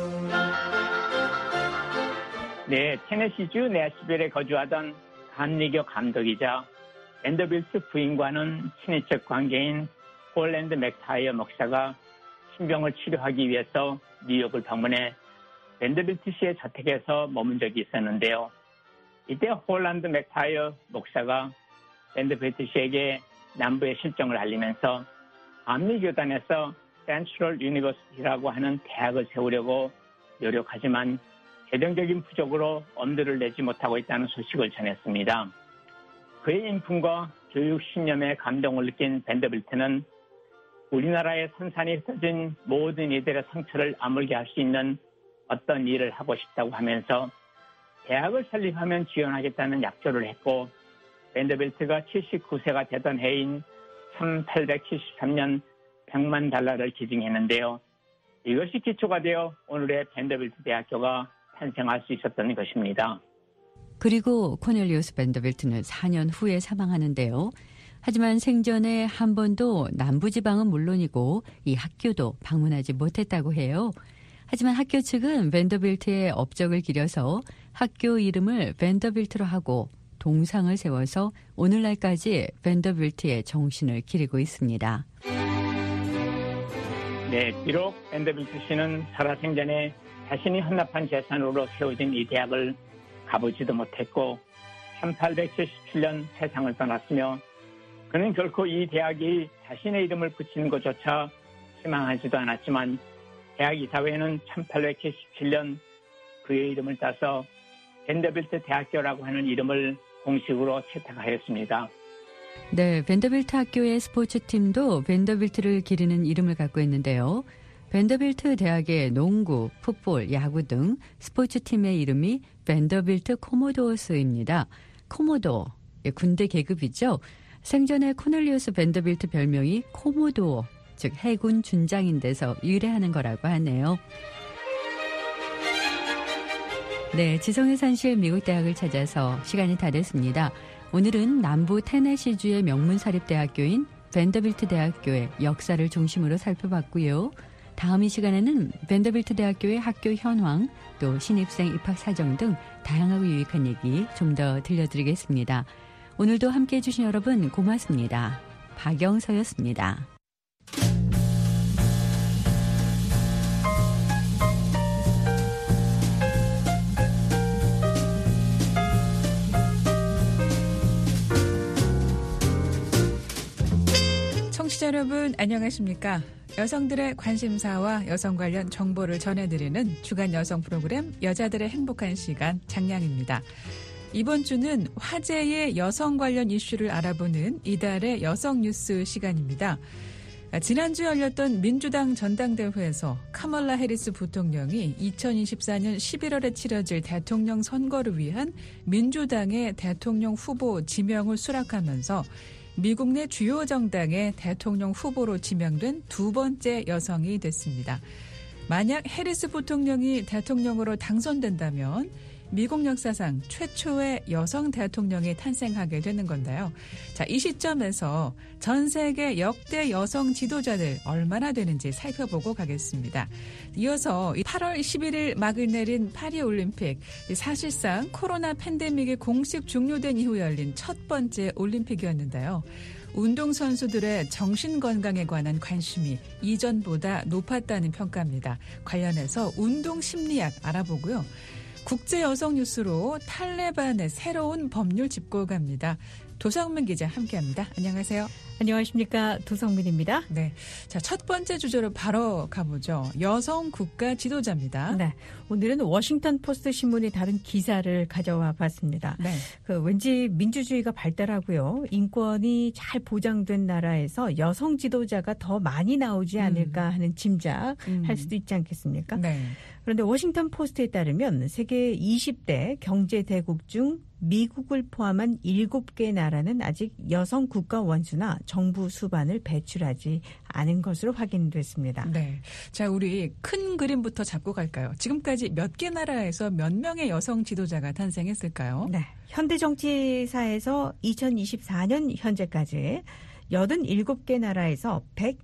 네, 테네시주 내시빌에 거주하던 감리교 감독이자 밴더빌트 부인과는 친인척 관계인 홀랜드 맥타이어 목사가 신병을 치료하기 위해서 뉴욕을 방문해 밴더빌트 씨의 저택에서 머문 적이 있었는데요. 이때 홀랜드 맥타이어 목사가 밴더빌트 씨에게 남부의 실정을 알리면서 감리교단에서 센트럴 유니버시티라고 하는 대학을 세우려고 노력하지만 재정적인 부족으로 엄두를 내지 못하고 있다는 소식을 전했습니다. 그의 인품과 교육 신념에 감동을 느낀 밴더빌트는 우리나라의 선산이 흩어진 모든 이들의 상처를 아물게 할 수 있는 어떤 일을 하고 싶다고 하면서 대학을 설립하면 지원하겠다는 약조를 했고 밴더빌트가 79세가 되던 해인 1873년 $100만 기증했는데요. 이것이 기초가 되어 오늘의 밴더빌트 대학교가 탄생할 수 있었던 것입니다. 그리고 코넬리우스 밴더빌트는 4년 후에 사망하는데요. 하지만 생전에 한 번도 남부지방은 물론이고 이 학교도 방문하지 못했다고 해요. 하지만 학교 측은 밴더빌트의 업적을 기려서 학교 이름을 밴더빌트로 하고 동상을 세워서 오늘날까지 밴더빌트의 정신을 기리고 있습니다. 네, 비록 밴더빌트 씨는 살아생전에 자신이 헌납한 재산으로 세워진 이 대학을 가보지도 못했고 1877년 세상을 떠났으며 그는 결코 이 대학이 자신의 이름을 붙이는 것조차 희망하지도 않았지만 대학 이사회는 1877년 그의 이름을 따서 밴더빌트 대학교라고 하는 이름을 공식으로 채택하였습니다. 네, 밴더빌트 학교의 스포츠팀도 밴더빌트를 기리는 이름을 갖고 있는데요. 밴더빌트 대학의 농구, 풋볼, 야구 등 스포츠팀의 이름이 밴더빌트 코모도어스입니다. 코모도어, 군대 계급이죠. 생전에 코넬리우스 밴더빌트 별명이 코모도어, 즉 해군 준장인 데서 유래하는 거라고 하네요. 네, 지성의 산실 미국 대학을 찾아서 시간이 다 됐습니다. 오늘은 남부 테네시주의 명문사립대학교인 밴더빌트 대학교의 역사를 중심으로 살펴봤고요. 다음 이 시간에는 밴더빌트 대학교의 학교 현황, 또 신입생 입학 사정 등 다양하고 유익한 얘기 좀 더 들려드리겠습니다. 오늘도 함께해 주신 여러분 고맙습니다. 박영서였습니다. 청취자 여러분 안녕하십니까? 여성들의 관심사와 여성 관련 정보를 전해드리는 주간 여성 프로그램 여자들의 행복한 시간 장량입니다. 이번 주는 화제의 여성 관련 이슈를 알아보는 이달의 여성 뉴스 시간입니다. 지난주에 열렸던 민주당 전당대회에서 카멀라 해리스 부통령이 2024년 11월에 치러질 대통령 선거를 위한 민주당의 대통령 후보 지명을 수락하면서 미국 내 주요 정당의 대통령 후보로 지명된 두 번째 여성이 됐습니다. 만약 해리스 부통령이 대통령으로 당선된다면 미국 역사상 최초의 여성 대통령이 탄생하게 되는 건데요. 자, 이 시점에서 전 세계 역대 여성 지도자들 얼마나 되는지 살펴보고 가겠습니다. 이어서 8월 11일 막을 내린 파리올림픽, 사실상 코로나 팬데믹이 공식 종료된 이후 열린 첫 번째 올림픽이었는데요. 운동선수들의 정신건강에 관한 관심이 이전보다 높았다는 평가입니다. 관련해서 운동심리학 알아보고요. 국제여성 뉴스로 탈레반의 새로운 법률 짚고 갑니다. 도성민 기자 함께합니다. 안녕하세요. 안녕하십니까. 도성민입니다. 네, 자, 첫 번째 주제로 바로 가보죠. 여성 국가 지도자입니다. 네, 오늘은 워싱턴 포스트 신문이 다룬 기사를 가져와 봤습니다. 네. 왠지 민주주의가 발달하고요, 인권이 잘 보장된 나라에서 여성 지도자가 더 많이 나오지 않을까 하는 짐작할 수도 있지 않겠습니까? 네. 그런데 워싱턴 포스트에 따르면 세계 20대 경제 대국 중 미국을 포함한 7개 나라는 아직 여성 국가 원수나 정부 수반을 배출하지 않은 것으로 확인됐습니다. 네. 자, 우리 큰 그림부터 잡고 갈까요? 지금까지 몇 개 나라에서 몇 명의 여성 지도자가 탄생했을까요? 네. 현대 정치사에서 2024년 현재까지 87개 나라에서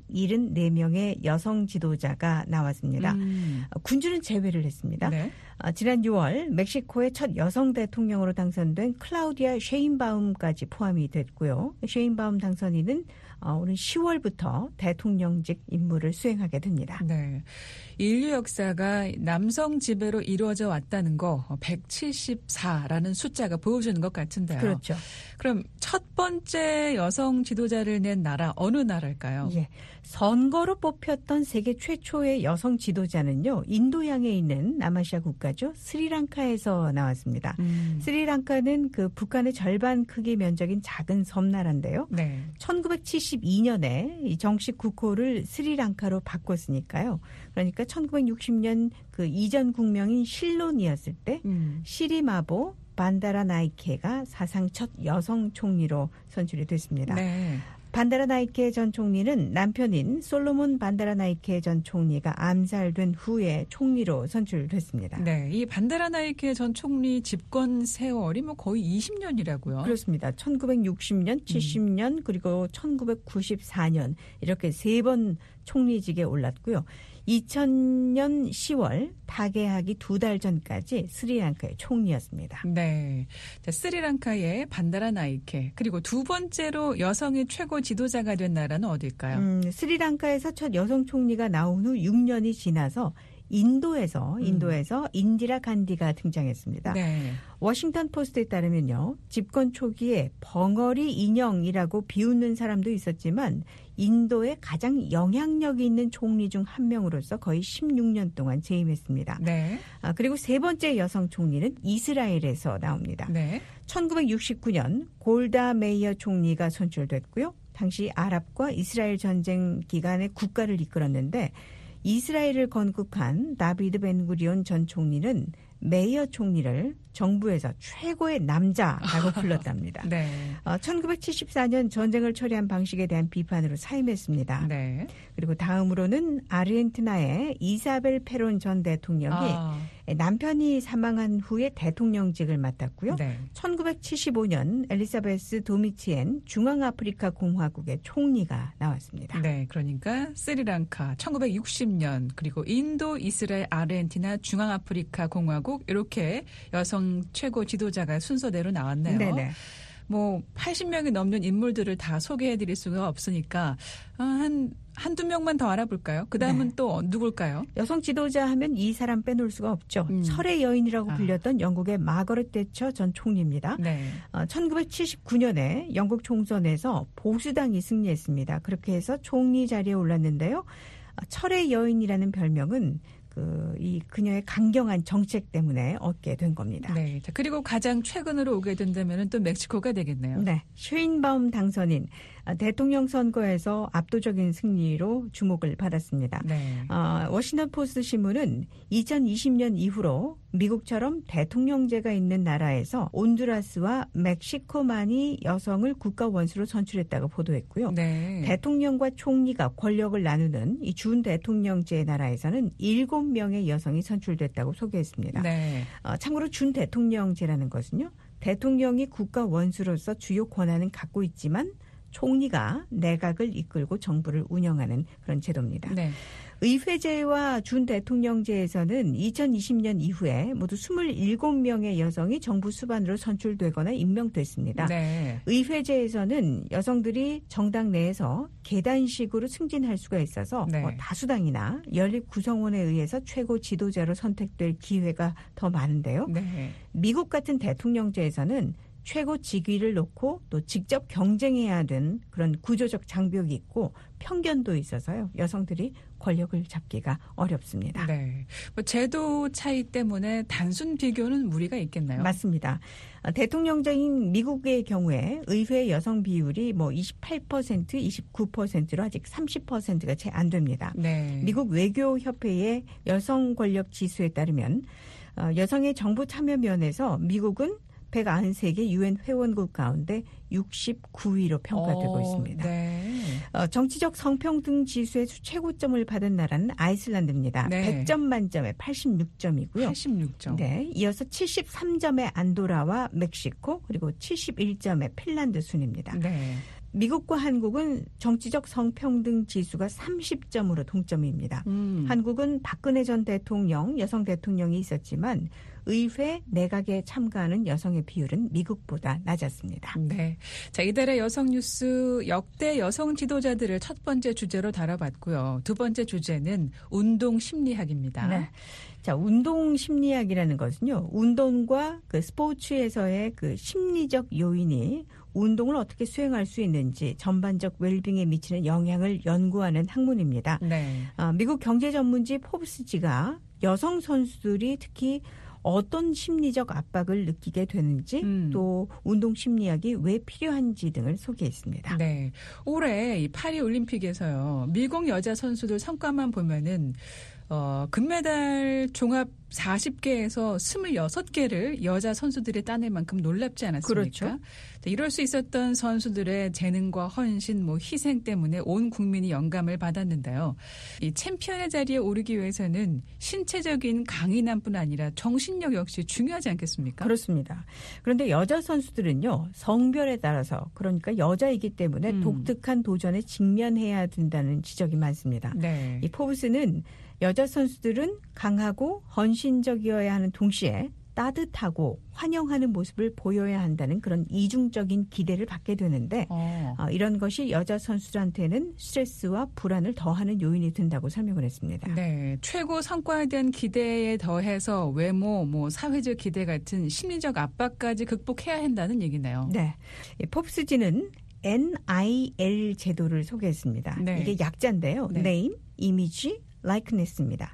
174명의 여성 지도자가 나왔습니다. 군주는 제외를 했습니다. 네. 지난 6월 멕시코의 첫 여성 대통령으로 당선된 클라우디아 셰인바움까지 포함이 됐고요. 셰인바움 당선인은 오는 10월부터 대통령직 임무를 수행하게 됩니다. 네, 인류 역사가 남성 지배로 이루어져 왔다는 거 174라는 숫자가 보여주는 것 같은데요. 그렇죠. 그럼 첫 번째 여성 지도자를 낸 나라 어느 나라일까요? 예, 선거로 뽑혔던 세계 최초의 여성 지도자는요, 인도양에 있는 남아시아 국가죠. 스리랑카에서 나왔습니다. 스리랑카는 그 북한의 절반 크기 면적인 작은 섬나라인데요. 네. 1972년에 이 정식 국호를 스리랑카로 바꿨으니까요. 그러니까 1960년 그 이전 국명인 실론이었을 때 시리마보 반다라나이케가 사상 첫 여성 총리로 선출이 됐습니다. 네. 반다라나이케 전 총리는 남편인 솔로몬 반다라나이케 전 총리가 암살된 후에 총리로 선출됐습니다. 네, 이 반다라나이케 전 총리 집권 세월이 뭐 거의 20년이라고요. 그렇습니다. 1960년, 70년 그리고 1994년 이렇게 3번 총리직에 올랐고요. 2000년 10월 타계하기 2달 전까지 스리랑카의 총리였습니다. 네, 자, 스리랑카의 반다라나이케, 그리고 두 번째로 여성의 최고 지도자가 된 나라는 어딜까요? 스리랑카에서 첫 여성 총리가 나온 후 6년이 지나서 인도에서 인디라 간디가 등장했습니다. 네. 워싱턴 포스트에 따르면요, 집권 초기에 벙어리 인형이라고 비웃는 사람도 있었지만 인도의 가장 영향력이 있는 총리 중 한 명으로서 거의 16년 동안 재임했습니다. 네. 그리고 세 번째 여성 총리는 이스라엘에서 나옵니다. 네. 1969년 골다 메이어 총리가 선출됐고요. 당시 아랍과 이스라엘 전쟁 기간에 국가를 이끌었는데 이스라엘을 건국한 다비드 벤구리온 전 총리는 메이어 총리를 정부에서 최고의 남자라고 불렀답니다. 네. 1974년 전쟁을 처리한 방식에 대한 비판으로 사임했습니다. 네. 그리고 다음으로는 아르헨티나의 이사벨 페론 전 대통령이 남편이 사망한 후에 대통령직을 맡았고요. 네. 1975년 엘리사베스 도미치엔 중앙아프리카 공화국의 총리가 나왔습니다. 네, 그러니까 스리랑카 1960년, 그리고 인도, 이스라엘, 아르헨티나, 중앙아프리카 공화국 이렇게 여성 최고 지도자가 순서대로 나왔네요. 네네. 뭐 80명이 넘는 인물들을 다 소개해드릴 수가 없으니까 한두 명만 더 알아볼까요? 그다음은 네. 또 누굴까요? 여성 지도자 하면 이 사람 빼놓을 수가 없죠. 철의 여인이라고 불렸던 영국의 마거렛 대처 전 총리입니다. 네. 1979년에 영국 총선에서 보수당이 승리했습니다. 그렇게 해서 총리 자리에 올랐는데요. 철의 여인이라는 별명은 그녀의 강경한 정책 때문에 얻게 된 겁니다. 네. 자, 그리고 가장 최근으로 오게 된다면 또 멕시코가 되겠네요. 네. 셰인바움 당선인. 대통령 선거에서 압도적인 승리로 주목을 받았습니다. 네. 워싱턴 포스트 신문은 2020년 이후로 미국처럼 대통령제가 있는 나라에서 온두라스와 멕시코만이 여성을 국가 원수로 선출했다고 보도했고요. 네. 대통령과 총리가 권력을 나누는 이 준 대통령제 나라에서는 7명의 여성이 선출됐다고 소개했습니다. 네. 참고로 준 대통령제라는 것은요. 대통령이 국가 원수로서 주요 권한은 갖고 있지만 총리가 내각을 이끌고 정부를 운영하는 그런 제도입니다. 네. 의회제와 준 대통령제에서는 2020년 이후에 모두 27명의 여성이 정부 수반으로 선출되거나 임명됐습니다. 네. 의회제에서는 여성들이 정당 내에서 계단식으로 승진할 수가 있어서 네. 다수당이나 연립 구성원에 의해서 최고 지도자로 선택될 기회가 더 많은데요. 네. 미국 같은 대통령제에서는 최고 직위를 놓고 또 직접 경쟁해야 하는 그런 구조적 장벽이 있고 편견도 있어서요. 여성들이 권력을 잡기가 어렵습니다. 네. 제도 차이 때문에 단순 비교는 무리가 있겠나요? 맞습니다. 대통령제인 미국의 경우에 의회 여성 비율이 28%, 29%로 아직 30%가 채 안 됩니다. 네. 미국 외교협회의 여성 권력 지수에 따르면 여성의 정부 참여 면에서 미국은 193개 유엔 회원국 가운데 69위로 평가되고 있습니다. 네. 정치적 성평등 지수의 최고점을 받은 나라는 아이슬란드입니다. 네. 100점 만점에 86점이고요. 86점. 네. 이어서 73점의 안도라와 멕시코 그리고 71점의 핀란드 순입니다. 네. 미국과 한국은 정치적 성평등 지수가 30점으로 동점입니다. 한국은 박근혜 전 대통령, 여성 대통령이 있었지만 의회, 내각에 참가하는 여성의 비율은 미국보다 낮았습니다. 네. 자, 이달의 여성 뉴스 역대 여성 지도자들을 첫 번째 주제로 다뤄봤고요. 두 번째 주제는 운동 심리학입니다. 네. 자, 운동 심리학이라는 것은요. 운동과 그 스포츠에서의 그 심리적 요인이 운동을 어떻게 수행할 수 있는지 전반적 웰빙에 미치는 영향을 연구하는 학문입니다. 네. 미국 경제 전문지 포브스지가 여성 선수들이 특히 어떤 심리적 압박을 느끼게 되는지 또 운동 심리학이 왜 필요한지 등을 소개했습니다. 네. 올해 이 파리 올림픽에서요. 미국 여자 선수들 성과만 보면은 금메달 종합 40개에서 26개를 여자 선수들이 따낼 만큼 놀랍지 않았습니까? 그렇죠. 이럴 수 있었던 선수들의 재능과 헌신, 희생 때문에 온 국민이 영감을 받았는데요. 이 챔피언의 자리에 오르기 위해서는 신체적인 강인함뿐 아니라 정신력 역시 중요하지 않겠습니까? 그렇습니다. 그런데 여자 선수들은요. 성별에 따라서 그러니까 여자이기 때문에 독특한 도전에 직면해야 된다는 지적이 많습니다. 네. 이 포브스는 여자 선수들은 강하고 헌신적이어야 하는 동시에 따뜻하고 환영하는 모습을 보여야 한다는 그런 이중적인 기대를 받게 되는데 이런 것이 여자 선수들한테는 스트레스와 불안을 더하는 요인이 된다고 설명을 했습니다. 네, 최고 성과에 대한 기대에 더해서 외모, 사회적 기대 같은 심리적 압박까지 극복해야 한다는 얘기네요. 네, 포브스지는 NIL 제도를 소개했습니다. 네. 이게 약자인데요. 네. Name, Image, likenes입니다.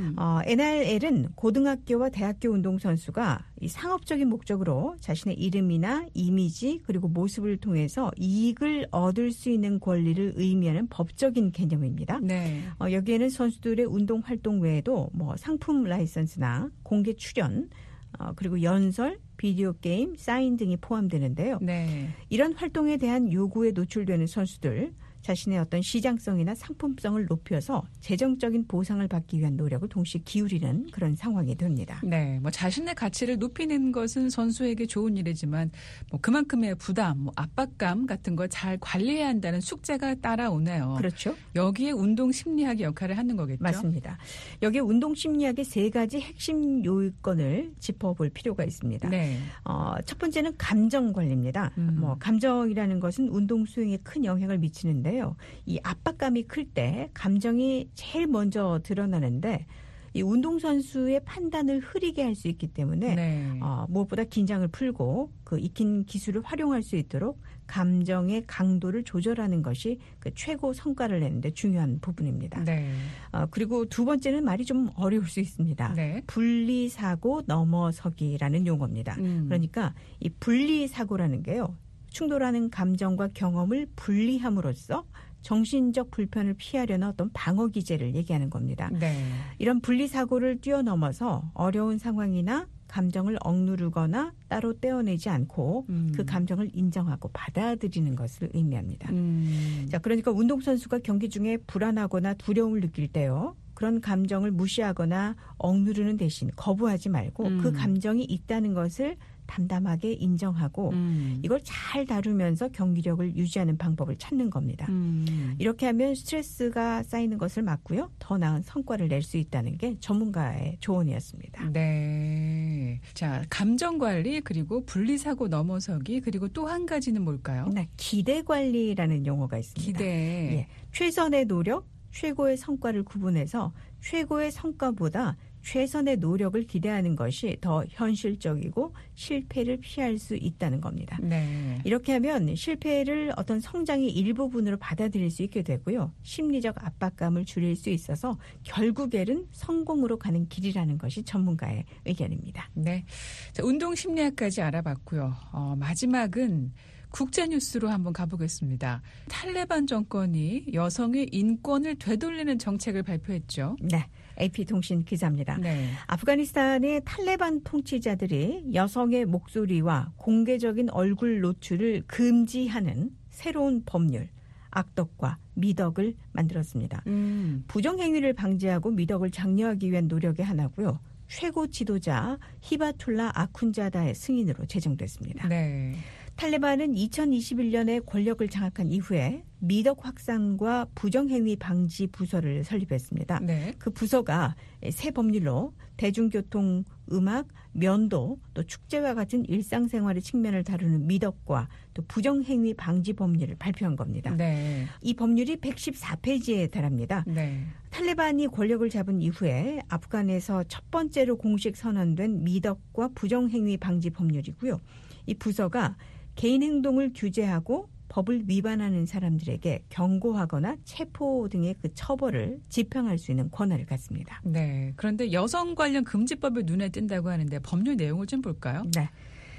NIL은 고등학교와 대학교 운동선수가 이 상업적인 목적으로 자신의 이름이나 이미지 그리고 모습을 통해서 이익을 얻을 수 있는 권리를 의미하는 법적인 개념입니다. 네. 여기에는 선수들의 운동 활동 외에도 상품 라이선스나 공개 출연 그리고 연설, 비디오 게임, 사인 등이 포함되는데요. 네. 이런 활동에 대한 요구에 노출되는 선수들 자신의 어떤 시장성이나 상품성을 높여서 재정적인 보상을 받기 위한 노력을 동시에 기울이는 그런 상황이 됩니다. 네, 자신의 가치를 높이는 것은 선수에게 좋은 일이지만 그만큼의 부담, 압박감 같은 걸 잘 관리해야 한다는 숙제가 따라오네요. 그렇죠. 여기에 운동 심리학의 역할을 하는 거겠죠. 맞습니다. 여기에 운동 심리학의 3가지 핵심 요건을 짚어볼 필요가 있습니다. 네. 첫 번째는 감정 관리입니다. 감정이라는 것은 운동 수행에 큰 영향을 미치는데 이 압박감이 클 때 감정이 제일 먼저 드러나는데 이 운동선수의 판단을 흐리게 할 수 있기 때문에 네. 무엇보다 긴장을 풀고 그 익힌 기술을 활용할 수 있도록 감정의 강도를 조절하는 것이 그 최고 성과를 내는데 중요한 부분입니다. 네. 그리고 두 번째는 말이 좀 어려울 수 있습니다. 네. 분리사고 넘어서기라는 용어입니다. 그러니까 이 분리사고라는 게요. 충돌하는 감정과 경험을 분리함으로써 정신적 불편을 피하려는 어떤 방어 기제를 얘기하는 겁니다. 네. 이런 분리사고를 뛰어넘어서 어려운 상황이나 감정을 억누르거나 따로 떼어내지 않고 그 감정을 인정하고 받아들이는 것을 의미합니다. 자, 그러니까 운동선수가 경기 중에 불안하거나 두려움을 느낄 때요. 그런 감정을 무시하거나 억누르는 대신 거부하지 말고 그 감정이 있다는 것을 담담하게 인정하고 이걸 잘 다루면서 경기력을 유지하는 방법을 찾는 겁니다. 이렇게 하면 스트레스가 쌓이는 것을 막고요. 더 나은 성과를 낼 수 있다는 게 전문가의 조언이었습니다. 네. 자, 감정관리 그리고 분리사고 넘어서기 그리고 또 한 가지는 뭘까요? 네, 기대관리라는 용어가 있습니다. 기대. 예, 최선의 노력, 최고의 성과를 구분해서 최고의 성과보다 최선의 노력을 기대하는 것이 더 현실적이고 실패를 피할 수 있다는 겁니다. 네. 이렇게 하면 실패를 어떤 성장의 일부분으로 받아들일 수 있게 되고요. 심리적 압박감을 줄일 수 있어서 결국에는 성공으로 가는 길이라는 것이 전문가의 의견입니다. 네. 자, 운동 심리학까지 알아봤고요. 마지막은 국제뉴스로 한번 가보겠습니다. 탈레반 정권이 여성의 인권을 되돌리는 정책을 발표했죠. 네. AP통신 기자입니다. 네. 아프가니스탄의 탈레반 통치자들이 여성의 목소리와 공개적인 얼굴 노출을 금지하는 새로운 법률, 악덕과 미덕을 만들었습니다. 부정행위를 방지하고 미덕을 장려하기 위한 노력의 하나고요. 최고 지도자 히바툴라 아쿤자다의 승인으로 제정됐습니다. 네. 탈레반은 2021년에 권력을 장악한 이후에 미덕 확산과 부정행위 방지 부서를 설립했습니다. 네. 그 부서가 새 법률로 대중교통, 음악, 면도, 또 축제와 같은 일상생활의 측면을 다루는 미덕과 또 부정행위 방지 법률을 발표한 겁니다. 네. 이 법률이 114페이지에 달합니다. 네. 탈레반이 권력을 잡은 이후에 아프간에서 첫 번째로 공식 선언된 미덕과 부정행위 방지 법률이고요. 이 부서가 개인 행동을 규제하고 법을 위반하는 사람들에게 경고하거나 체포 등의 그 처벌을 집행할 수 있는 권한을 갖습니다. 네. 그런데 여성 관련 금지법을 눈에 띈다고 하는데 법률 내용을 좀 볼까요? 네.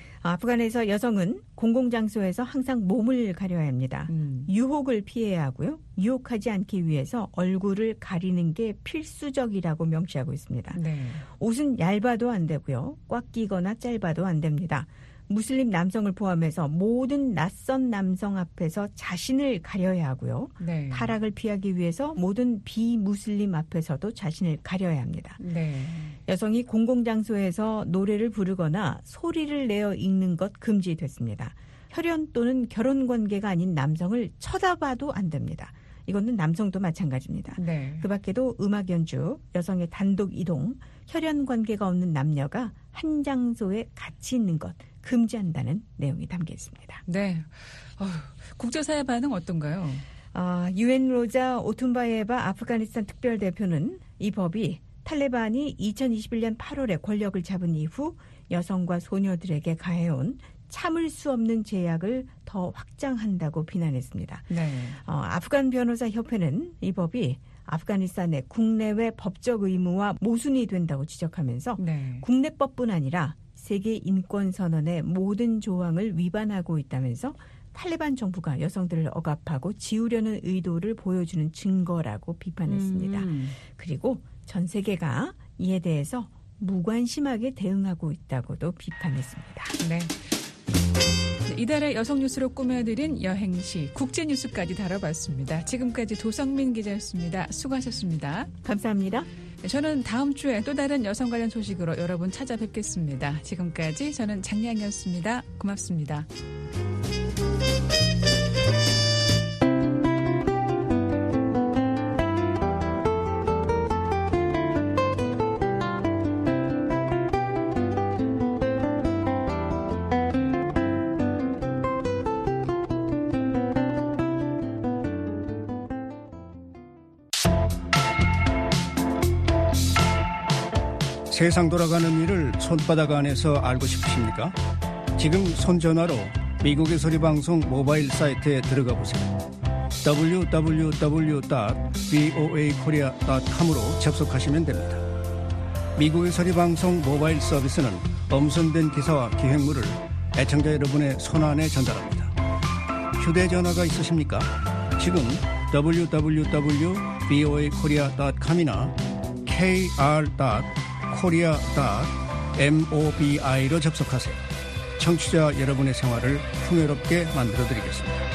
아프간에서 여성은 공공장소에서 항상 몸을 가려야 합니다. 유혹을 피해야 하고요. 유혹하지 않기 위해서 얼굴을 가리는 게 필수적이라고 명시하고 있습니다. 네. 옷은 얇아도 안 되고요. 꽉 끼거나 짧아도 안 됩니다. 무슬림 남성을 포함해서 모든 낯선 남성 앞에서 자신을 가려야 하고요. 네. 타락을 피하기 위해서 모든 비무슬림 앞에서도 자신을 가려야 합니다. 네. 여성이 공공장소에서 노래를 부르거나 소리를 내어 읽는 것 금지됐습니다. 혈연 또는 결혼관계가 아닌 남성을 쳐다봐도 안 됩니다. 이거는 남성도 마찬가지입니다. 네. 그 밖에도 음악 연주, 여성의 단독 이동, 혈연 관계가 없는 남녀가 한 장소에 같이 있는 것 금지한다는 내용이 담겨 있습니다. 네. 국제사회 반응 어떤가요? 유엔 로자 오툰바예바 아프가니스탄 특별대표는 이 법이 탈레반이 2021년 8월에 권력을 잡은 이후 여성과 소녀들에게 가해온 참을 수 없는 제약을 더 확장한다고 비난했습니다. 네. 아프간 변호사 협회는 이 법이 아프가니스탄의 국내외 법적 의무와 모순이 된다고 지적하면서 네. 국내법뿐 아니라 세계 인권선언의 모든 조항을 위반하고 있다면서 탈레반 정부가 여성들을 억압하고 지우려는 의도를 보여주는 증거라고 비판했습니다. 그리고 전 세계가 이에 대해서 무관심하게 대응하고 있다고도 비판했습니다. 네. 이달의 여성 뉴스로 꾸며드린 여행시, 국제뉴스까지 다뤄봤습니다. 지금까지 도성민 기자였습니다. 수고하셨습니다. 감사합니다. 저는 다음 주에 또 다른 여성 관련 소식으로 여러분 찾아뵙겠습니다. 지금까지 저는 장량이었습니다. 고맙습니다. 세상 돌아가는 일을 손바닥 안에서 알고 싶으십니까? 지금 손전화로 미국의 소리방송 모바일 사이트에 들어가 보세요. www.voakorea.com으로 접속하시면 됩니다. 미국의 소리방송 모바일 서비스는 엄선된 기사와 기획물을 애청자 여러분의 손안에 전달합니다. 휴대전화가 있으십니까? 지금 www.voakorea.com이나 kr.korea.mobi로 접속하세요. 청취자 여러분의 생활을 풍요롭게 만들어드리겠습니다.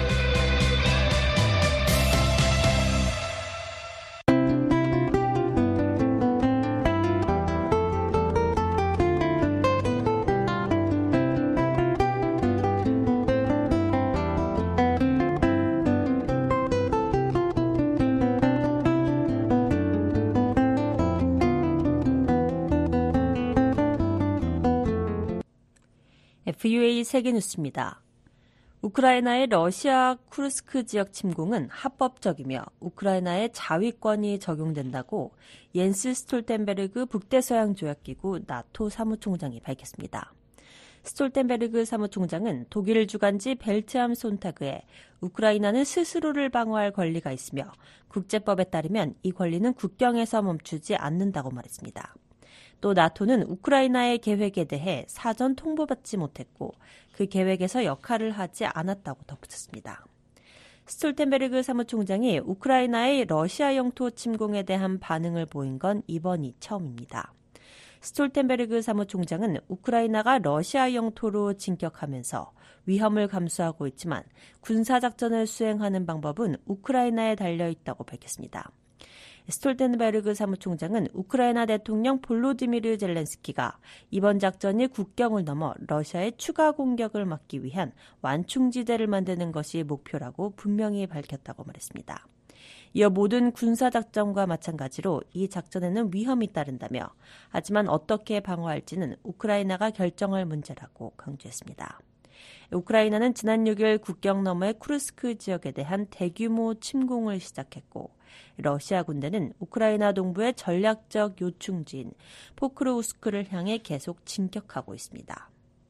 VOA 세계뉴스입니다. 우크라이나의 러시아 쿠르스크 지역 침공은 합법적이며 우크라이나의 자위권이 적용된다고 옌스 스톨텐베르그 북대서양조약기구 나토 사무총장이 밝혔습니다. 스톨텐베르그 사무총장은 독일 주간지 벨트암 손타그에 우크라이나는 스스로를 방어할 권리가 있으며 국제법에 따르면 이 권리는 국경에서 멈추지 않는다고 말했습니다. 또 나토는 우크라이나의 계획에 대해 사전 통보받지 못했고 그 계획에서 역할을 하지 않았다고 덧붙였습니다. 스톨텐베르그 사무총장이 우크라이나의 러시아 영토 침공에 대한 반응을 보인 건 이번이 처음입니다. 스톨텐베르그 사무총장은 우크라이나가 러시아 영토로 진격하면서 위험을 감수하고 있지만 군사작전을 수행하는 방법은 우크라이나에 달려있다고 밝혔습니다. 스톨텐베르그 사무총장은 우크라이나 대통령 볼로디미르 젤렌스키가 이번 작전이 국경을 넘어 러시아의 추가 공격을 막기 위한 완충지대를 만드는 것이 목표라고 분명히 밝혔다고 말했습니다. 이어 모든 군사작전과 마찬가지로 이 작전에는 위험이 따른다며 하지만 어떻게 방어할지는 우크라이나가 결정할 문제라고 강조했습니다. 우크라이나는 지난 6일 국경 너머의 쿠르스크 지역에 대한 대규모 침공을 시작했고 러시아 군대는 우크라이나 동부의 전략적 요충지인 포크로우스크를 향해 계속 진격하고 있습니다.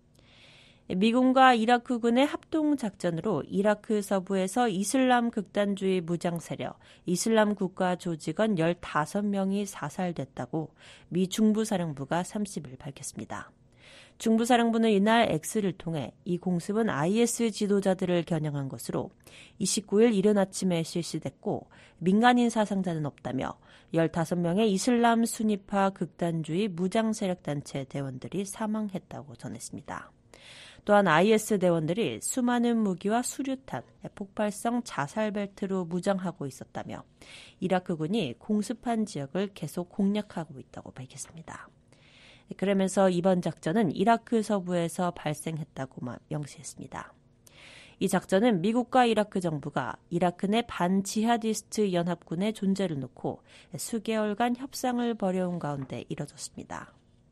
미군과 이라크군의 합동작전으로 이라크 서부에서 이슬람 극단주의 무장 세력 이슬람 국가 조직원 15명이 사살됐다고 미 중부사령부가 30일 밝혔습니다. 중부사령부는 이날 X를 통해 이 공습은 IS 지도자들을 겨냥한 것으로 29일 이른 아침에 실시됐고 민간인 사상자는 없다며 15명의 이슬람 순위파 극단주의 무장 세력 단체 대원들이 사망했다고 전했습니다. 또한 IS 대원들이 수많은 무기와 수류탄, 폭발성 자살 벨트로 무장하고 있었다며 이라크군이 공습한 지역을 계속 공략하고 있다고 밝혔습니다. 그러면서 이번 작전은 이라크 서부에서 발생했다고 명시했습니다. 이 작전은 미국과 이라크 정부가 이라크 내 반지하디스트 연합군의 존재를 놓고 수개월간 협상을 벌여온 가운데 이뤄졌습니다.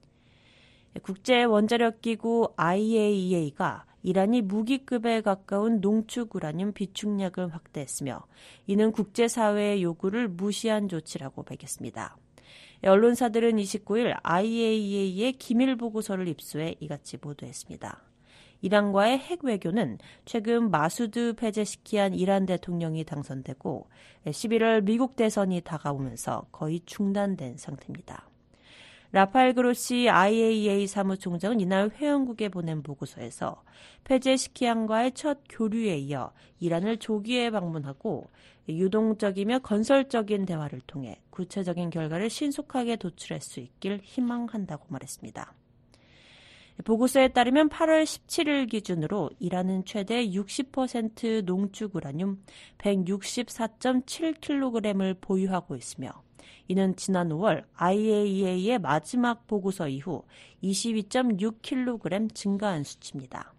국제원자력기구 IAEA가 이란이 무기급에 가까운 농축 우라늄 비축량을 확대했으며 이는 국제사회의 요구를 무시한 조치라고 밝혔습니다. 언론사들은 29일 IAEA의 기밀보고서를 입수해 이같이 보도했습니다. 이란과의 핵 외교는 최근 마수드 페제시키안 이란 대통령이 당선되고 11월 미국 대선이 다가오면서 거의 중단된 상태입니다. 라파엘 그로시 IAEA 사무총장은 이날 회원국에 보낸 보고서에서 페제시키안과의 첫 교류에 이어 이란을 조기에 방문하고 유동적이며 건설적인 대화를 통해 구체적인 결과를 신속하게 도출할 수 있길 희망한다고 말했습니다. 보고서에 따르면 8월 17일 기준으로 이란은 최대 60% 농축 우라늄 164.7kg을 보유하고 있으며 이는 지난 5월 IAEA의 마지막 보고서 이후 22.6kg 증가한 수치입니다.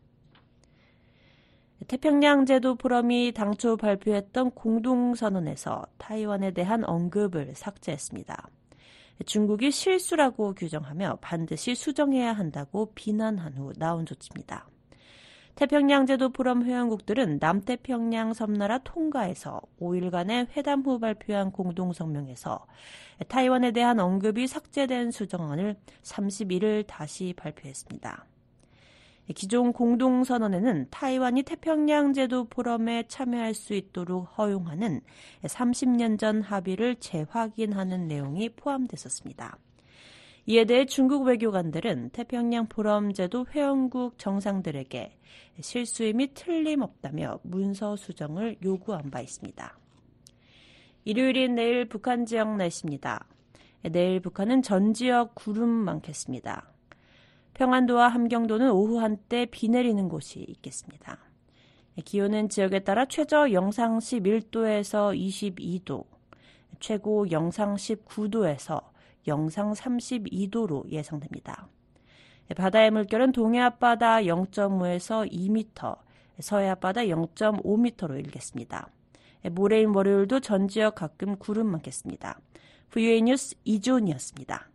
태평양 제도 포럼이 당초 발표했던 공동선언에서 타이완에 대한 언급을 삭제했습니다. 중국이 실수라고 규정하며 반드시 수정해야 한다고 비난한 후 나온 조치입니다. 태평양 제도 포럼 회원국들은 남태평양 섬나라 통가에서 5일간의 회담 후 발표한 공동성명에서 타이완에 대한 언급이 삭제된 수정안을 31일 다시 발표했습니다. 기존 공동선언에는 타이완이 태평양 제도 포럼에 참여할 수 있도록 허용하는 30년 전 합의를 재확인하는 내용이 포함됐었습니다. 이에 대해 중국 외교관들은 태평양 포럼제도 회원국 정상들에게 실수임이 틀림없다며 문서 수정을 요구한 바 있습니다. 일요일인 내일 북한 지역 날씨입니다. 내일 북한은 전 지역 구름 많겠습니다. 평안도와 함경도는 오후 한때 비 내리는 곳이 있겠습니다. 기온은 지역에 따라 최저 영상 11도에서 22도, 최고 영상 19도에서 영상 32도로 예상됩니다. 바다의 물결은 동해 앞바다 0.5에서 2m, 서해 앞바다 0.5m로 일겠습니다. 모레인 월요일도 전 지역 가끔 구름 많겠습니다. VOA 뉴스 이주은이었습니다.